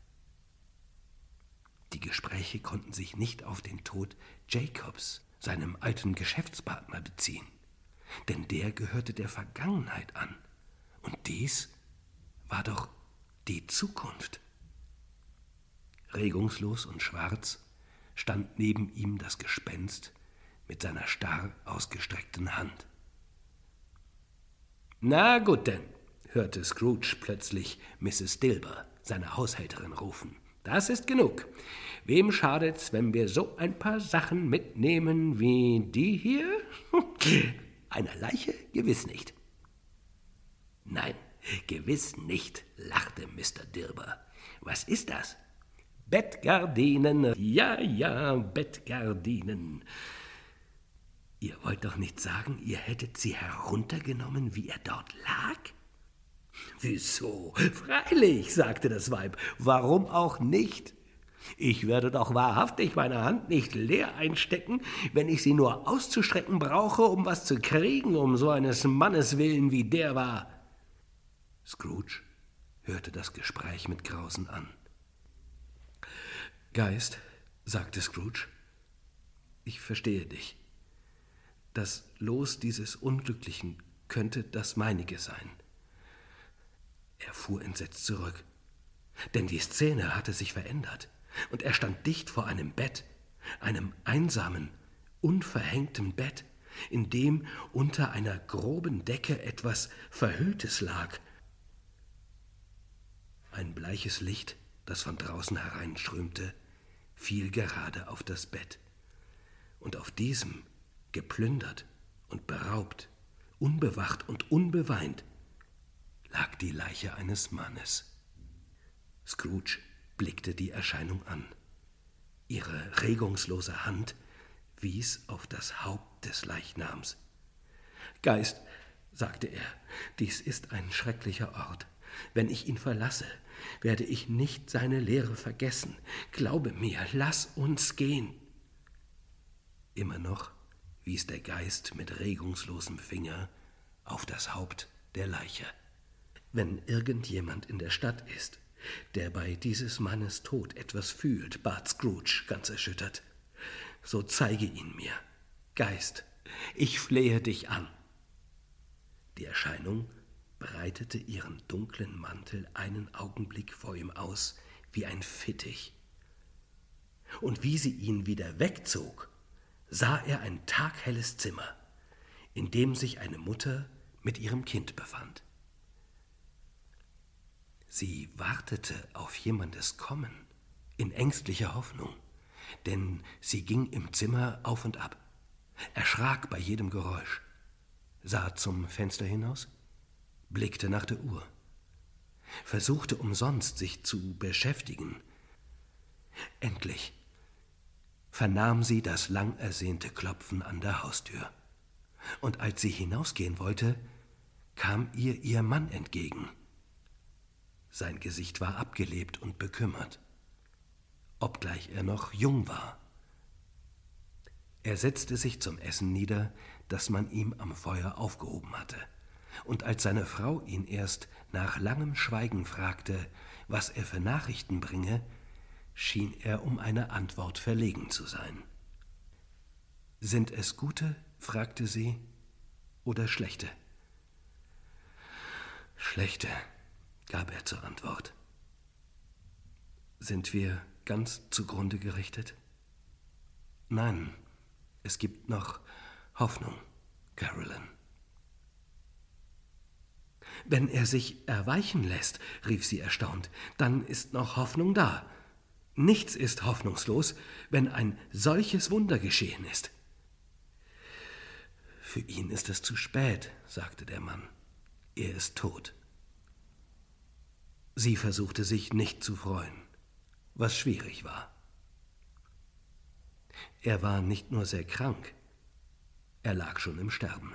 Die Gespräche konnten sich nicht auf den Tod Jacobs, seinem alten Geschäftspartner, beziehen, denn der gehörte der Vergangenheit an, und dies war doch die Zukunft. Regungslos und schwarz stand neben ihm das Gespenst mit seiner starr ausgestreckten Hand. »Na gut denn«, hörte Scrooge plötzlich Misses Dilber, seine Haushälterin, rufen. »Das ist genug. Wem schadet's, wenn wir so ein paar Sachen mitnehmen wie die hier? Einer Leiche gewiss nicht.« Nein, gewiss nicht, lachte Mister Dirber. Was ist das? Bettgardinen, ja, ja, Bettgardinen. Ihr wollt doch nicht sagen, ihr hättet sie heruntergenommen, wie er dort lag? Wieso? Freilich, sagte das Weib, warum auch nicht? Ich werde doch wahrhaftig meine Hand nicht leer einstecken, wenn ich sie nur auszustrecken brauche, um was zu kriegen, um so eines Mannes willen, wie der war. Scrooge hörte das Gespräch mit Grausen an. »Geist«, sagte Scrooge, »ich verstehe dich. Das Los dieses Unglücklichen könnte das meinige sein.« Er fuhr entsetzt zurück, denn die Szene hatte sich verändert, und er stand dicht vor einem Bett, einem einsamen, unverhängten Bett, in dem unter einer groben Decke etwas Verhülltes lag. Ein bleiches Licht, das von draußen hereinströmte, fiel gerade auf das Bett, und auf diesem, geplündert und beraubt, unbewacht und unbeweint, lag die Leiche eines Mannes. Scrooge blickte die Erscheinung an. Ihre regungslose Hand wies auf das Haupt des Leichnams. »Geist«, sagte er, »dies ist ein schrecklicher Ort. Wenn ich ihn verlasse, werde ich nicht seine Lehre vergessen. Glaube mir, lass uns gehen.« Immer noch wies der Geist mit regungslosem Finger auf das Haupt der Leiche. »Wenn irgendjemand in der Stadt ist, der bei dieses Mannes Tod etwas fühlt«, bat Scrooge ganz erschüttert, »so zeige ihn mir. Geist, ich flehe dich an.« Die Erscheinung breitete ihren dunklen Mantel einen Augenblick vor ihm aus, wie ein Fittich. Und wie sie ihn wieder wegzog, sah er ein taghelles Zimmer, in dem sich eine Mutter mit ihrem Kind befand. Sie wartete auf jemandes Kommen in ängstlicher Hoffnung, denn sie ging im Zimmer auf und ab, erschrak bei jedem Geräusch, sah zum Fenster hinaus, blickte nach der Uhr, versuchte umsonst, sich zu beschäftigen. Endlich vernahm sie das lang ersehnte Klopfen an der Haustür, und als sie hinausgehen wollte, kam ihr ihr Mann entgegen. Sein Gesicht war abgelebt und bekümmert, obgleich er noch jung war. Er setzte sich zum Essen nieder, das man ihm am Feuer aufgehoben hatte, und als seine Frau ihn erst nach langem Schweigen fragte, was er für Nachrichten bringe, schien er um eine Antwort verlegen zu sein. »Sind es gute?« fragte sie, »oder schlechte?« »Schlechte«, gab er zur Antwort. »Sind wir ganz zugrunde gerichtet?« »Nein, es gibt noch Hoffnung, Caroline.« »Wenn er sich erweichen lässt«, rief sie erstaunt, »dann ist noch Hoffnung da. Nichts ist hoffnungslos, wenn ein solches Wunder geschehen ist.« »Für ihn ist es zu spät«, sagte der Mann. »Er ist tot.« Sie versuchte sich nicht zu freuen, was schwierig war. Er war nicht nur sehr krank, er lag schon im Sterben.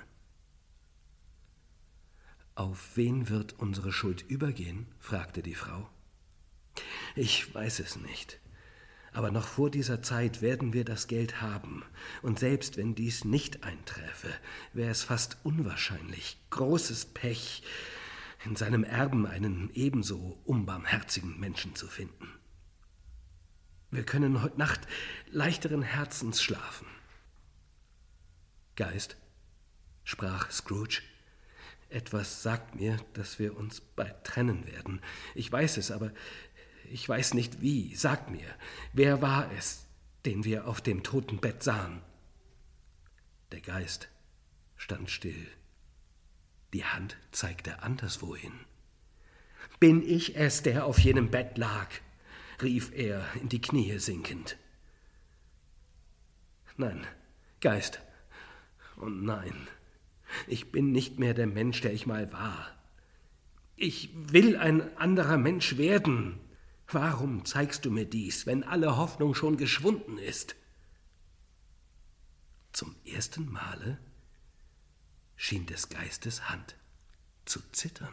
»Auf wen wird unsere Schuld übergehen?« fragte die Frau. »Ich weiß es nicht, aber noch vor dieser Zeit werden wir das Geld haben, und selbst wenn dies nicht einträfe, wäre es fast unwahrscheinlich, großes Pech, in seinem Erben einen ebenso unbarmherzigen Menschen zu finden. Wir können heute Nacht leichteren Herzens schlafen.« »Geist«, sprach Scrooge, »etwas sagt mir, dass wir uns bald trennen werden. Ich weiß es, aber ich weiß nicht wie. Sagt mir, wer war es, den wir auf dem Totenbett sahen?« Der Geist stand still. Die Hand zeigte anderswohin. »Bin ich es, der auf jenem Bett lag?« rief er in die Knie sinkend. »Nein, Geist, und nein, ich bin nicht mehr der Mensch, der ich mal war. Ich will ein anderer Mensch werden. Warum zeigst du mir dies, wenn alle Hoffnung schon geschwunden ist? Zum ersten Male schien des Geistes Hand zu zittern.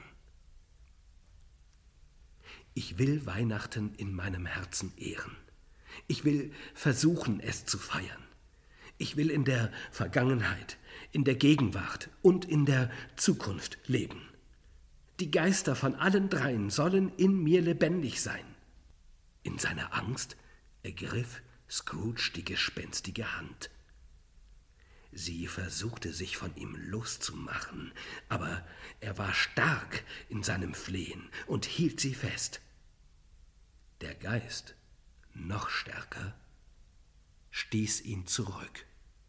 Ich will Weihnachten in meinem Herzen ehren. Ich will versuchen, es zu feiern. Ich will in der Vergangenheit, in der Gegenwart und in der Zukunft leben. Die Geister von allen dreien sollen in mir lebendig sein. In seiner Angst ergriff Scrooge die gespenstige Hand. Sie versuchte, sich von ihm loszumachen, aber er war stark in seinem Flehen und hielt sie fest. Der Geist, noch stärker, stieß ihn zurück.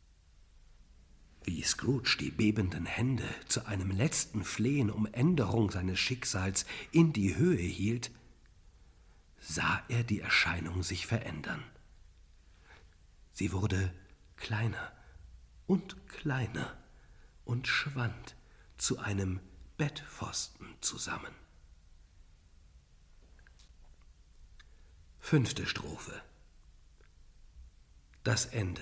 Wie Scrooge die bebenden Hände zu einem letzten Flehen um Änderung seines Schicksals in die Höhe hielt, sah er die Erscheinung sich verändern. Sie wurde kleiner und kleiner und schwand zu einem Bettpfosten zusammen. Fünfte Strophe. Das Ende.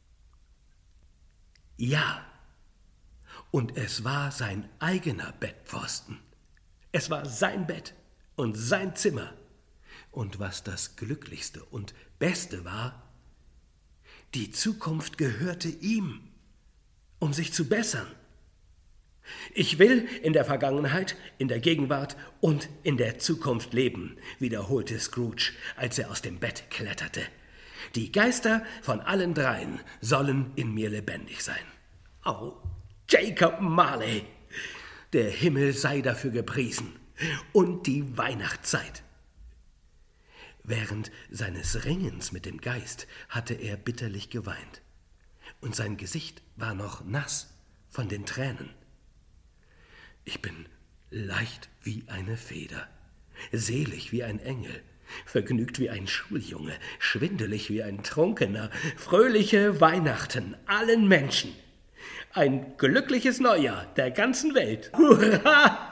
Ja, und es war sein eigener Bettpfosten. Es war sein Bett und sein Zimmer. Und was das Glücklichste und Beste war, die Zukunft gehörte ihm, um sich zu bessern. Ich will in der Vergangenheit, in der Gegenwart und in der Zukunft leben, wiederholte Scrooge, als er aus dem Bett kletterte. Die Geister von allen dreien sollen in mir lebendig sein. Oh, Jacob Marley, der Himmel sei dafür gepriesen und die Weihnachtszeit. Während seines Ringens mit dem Geist hatte er bitterlich geweint, und sein Gesicht war noch nass von den Tränen. Ich bin leicht wie eine Feder, selig wie ein Engel, vergnügt wie ein Schuljunge, schwindelig wie ein Trunkener, fröhliche Weihnachten allen Menschen. Ein glückliches Neujahr der ganzen Welt. Hurra!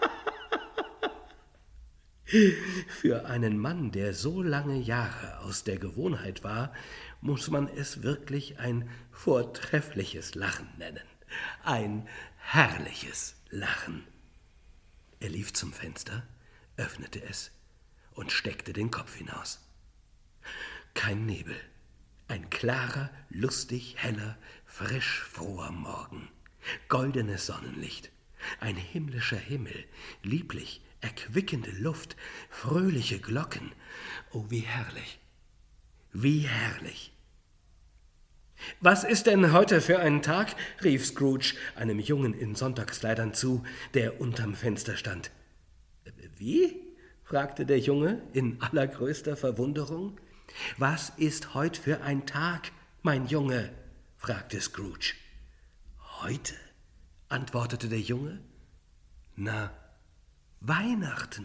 Für einen Mann, der so lange Jahre aus der Gewohnheit war, muss man es wirklich ein vortreffliches Lachen nennen. Ein herrliches Lachen. Er lief zum Fenster, öffnete es und steckte den Kopf hinaus. Kein Nebel, ein klarer, lustig, heller, frisch froher Morgen, goldenes Sonnenlicht, ein himmlischer Himmel, lieblich, erquickende Luft, fröhliche Glocken. Oh, wie herrlich, wie herrlich. »Was ist denn heute für ein Tag?« rief Scrooge einem Jungen in Sonntagskleidern zu, der unterm Fenster stand. »Wie?« fragte der Junge in allergrößter Verwunderung. »Was ist heut für ein Tag, mein Junge?« fragte Scrooge. »Heute?« antwortete der Junge. »Na, Weihnachten.«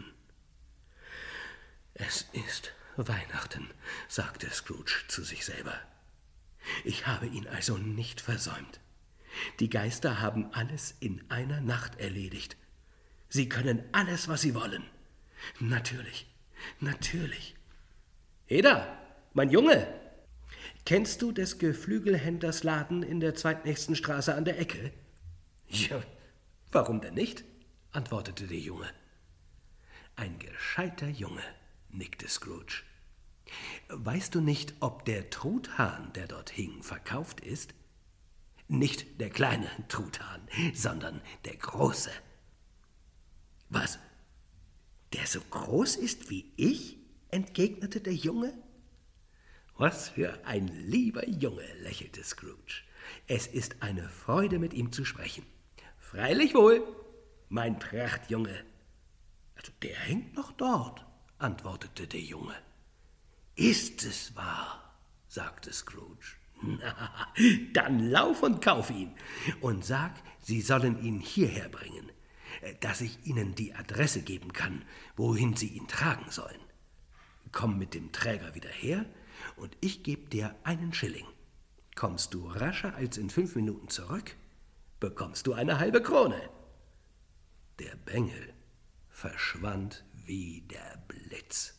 »Es ist Weihnachten«, sagte Scrooge zu sich selber. »Ich habe ihn also nicht versäumt. Die Geister haben alles in einer Nacht erledigt. Sie können alles, was sie wollen. Natürlich, natürlich. Heda, mein Junge, kennst du des Geflügelhändlers Laden in der zweitnächsten Straße an der Ecke?« »Ja, warum denn nicht?« antwortete der Junge. »Ein gescheiter Junge«, nickte Scrooge. »Weißt du nicht, ob der Truthahn, der dort hing, verkauft ist?« »Nicht der kleine Truthahn, sondern der große.« »Was, der so groß ist wie ich?« entgegnete der Junge. »Was für ein lieber Junge«, lächelte Scrooge. »Es ist eine Freude, mit ihm zu sprechen.« »Freilich wohl, mein Prachtjunge.« »Also der hängt noch dort«, antwortete der Junge. »Ist es wahr?«, sagte Scrooge. »Na, dann lauf und kauf ihn und sag, Sie sollen ihn hierher bringen, dass ich Ihnen die Adresse geben kann, wohin Sie ihn tragen sollen. Komm mit dem Träger wieder her und ich gebe dir einen Schilling. Kommst du rascher als in fünf Minuten zurück, bekommst du eine halbe Krone.« Der Bengel verschwand wie der Blitz.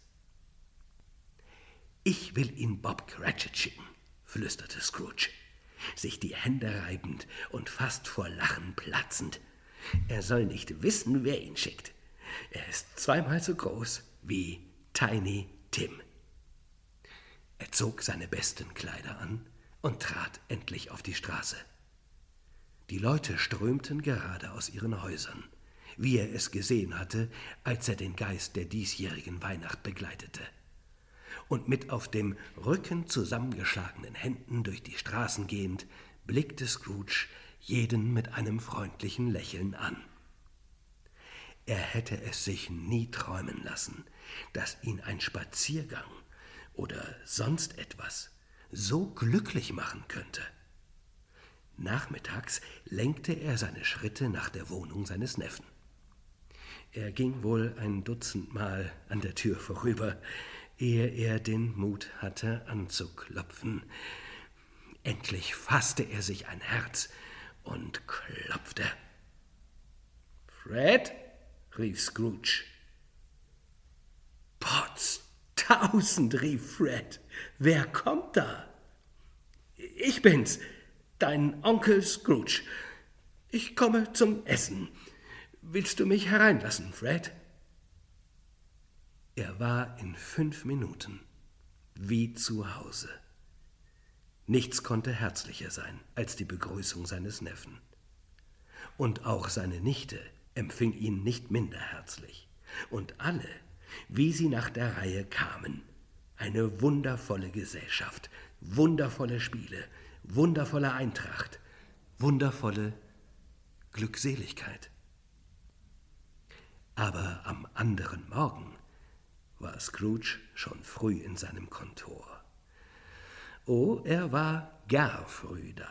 »Ich will ihn Bob Cratchit schicken«, flüsterte Scrooge, sich die Hände reibend und fast vor Lachen platzend. »Er soll nicht wissen, wer ihn schickt. Er ist zweimal so groß wie Tiny Tim.« Er zog seine besten Kleider an und trat endlich auf die Straße. Die Leute strömten gerade aus ihren Häusern, wie er es gesehen hatte, als er den Geist der diesjährigen Weihnacht begleitete. Und mit auf dem Rücken zusammengeschlagenen Händen durch die Straßen gehend, blickte Scrooge jeden mit einem freundlichen Lächeln an. Er hätte es sich nie träumen lassen, dass ihn ein Spaziergang oder sonst etwas so glücklich machen könnte. Nachmittags lenkte er seine Schritte nach der Wohnung seines Neffen. Er ging wohl ein Dutzend Mal an der Tür vorüber, ehe er den Mut hatte, anzuklopfen. Endlich fasste er sich ein Herz und klopfte. »Fred?« rief Scrooge. »Potz tausend«, rief Fred. »Wer kommt da?« »Ich bin's, dein Onkel Scrooge. Ich komme zum Essen. Willst du mich hereinlassen, Fred?« Er war in fünf Minuten wie zu Hause. Nichts konnte herzlicher sein als die Begrüßung seines Neffen. Und auch seine Nichte empfing ihn nicht minder herzlich. Und alle, wie sie nach der Reihe kamen, eine wundervolle Gesellschaft, wundervolle Spiele, wundervolle Eintracht, wundervolle Glückseligkeit. Aber am anderen Morgen war Scrooge schon früh in seinem Kontor. Oh, er war gar früh da.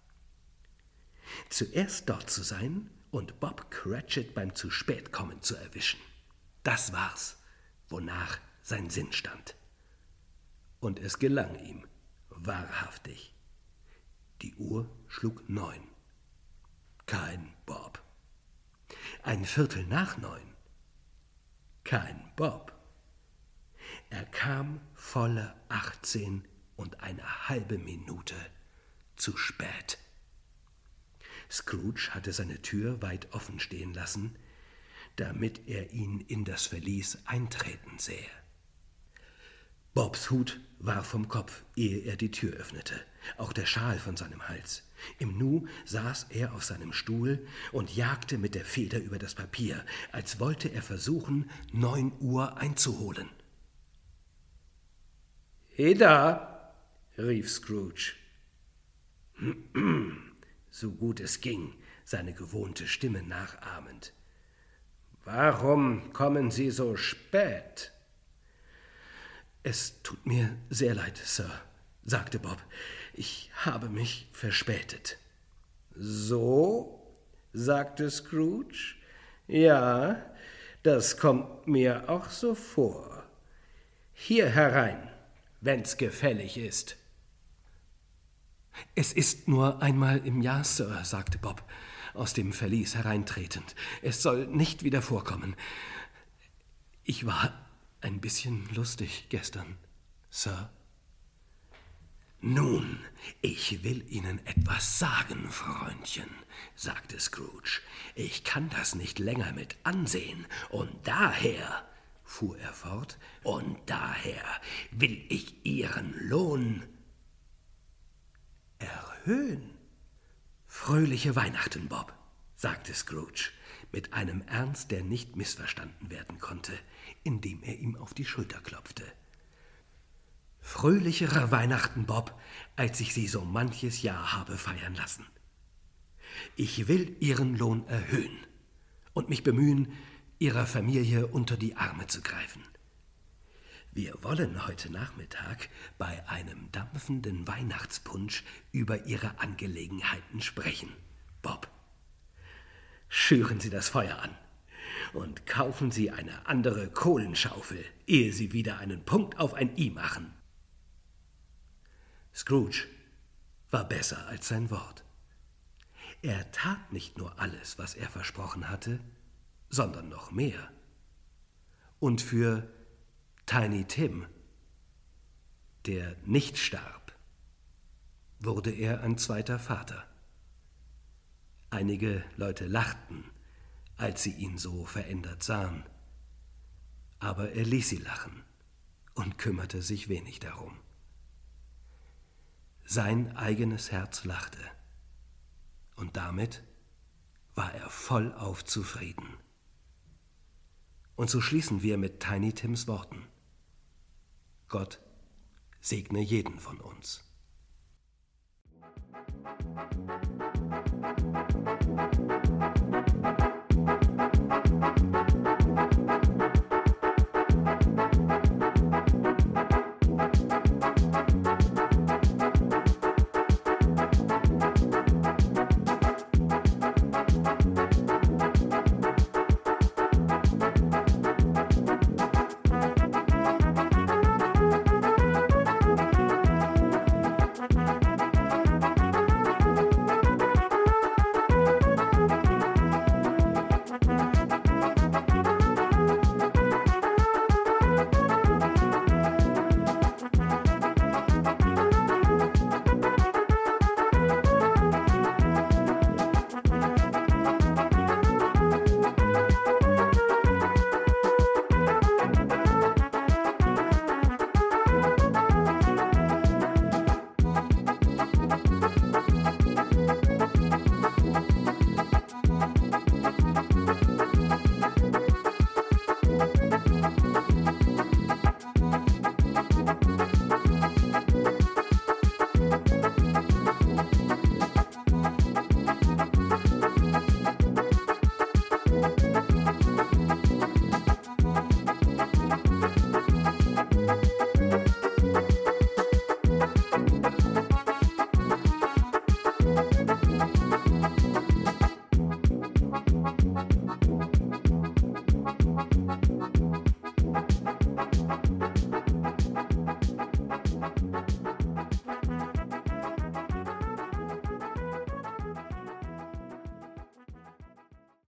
Zuerst dort zu sein und Bob Cratchit beim zu spät kommen zu erwischen, das war's, wonach sein Sinn stand. Und es gelang ihm, wahrhaftig. Die Uhr schlug neun. Kein Bob. Ein Viertel nach neun. Kein Bob. Er kam volle achtzehn und eine halbe Minute zu spät. Scrooge hatte seine Tür weit offen stehen lassen, damit er ihn in das Verlies eintreten sähe. Bobs Hut war vom Kopf, ehe er die Tür öffnete, auch der Schal von seinem Hals. Im Nu saß er auf seinem Stuhl und jagte mit der Feder über das Papier, als wollte er versuchen, neun Uhr einzuholen. »Heda«, rief Scrooge, so gut es ging, seine gewohnte Stimme nachahmend. »Warum kommen Sie so spät?« »Es tut mir sehr leid, Sir«, sagte Bob. »Ich habe mich verspätet.« »So?«, sagte Scrooge. »Ja, das kommt mir auch so vor. Hier herein, wenn's gefällig ist.« »Es ist nur einmal im Jahr, Sir«, sagte Bob, aus dem Verlies hereintretend. »Es soll nicht wieder vorkommen. Ich war ein bisschen lustig gestern, Sir.« »Nun, ich will Ihnen etwas sagen, Freundchen«, sagte Scrooge. »Ich kann das nicht länger mit ansehen, und daher«, fuhr er fort, »und daher will ich Ihren Lohn erhöhen.« »Fröhliche Weihnachten, Bob«, sagte Scrooge, mit einem Ernst, der nicht missverstanden werden konnte, indem er ihm auf die Schulter klopfte. »Fröhlichere Weihnachten, Bob, als ich Sie so manches Jahr habe feiern lassen. Ich will Ihren Lohn erhöhen und mich bemühen, Ihrer Familie unter die Arme zu greifen. Wir wollen heute Nachmittag bei einem dampfenden Weihnachtspunsch über Ihre Angelegenheiten sprechen, Bob. Schüren Sie das Feuer an und kaufen Sie eine andere Kohlenschaufel, ehe Sie wieder einen Punkt auf ein I machen.« Scrooge war besser als sein Wort. Er tat nicht nur alles, was er versprochen hatte, sondern noch mehr. Und für Tiny Tim, der nicht starb, wurde er ein zweiter Vater. Einige Leute lachten, als sie ihn so verändert sahen. Aber er ließ sie lachen und kümmerte sich wenig darum. Sein eigenes Herz lachte, und damit war er vollauf zufrieden. Und so schließen wir mit Tiny Tims Worten: Gott segne jeden von uns. Musik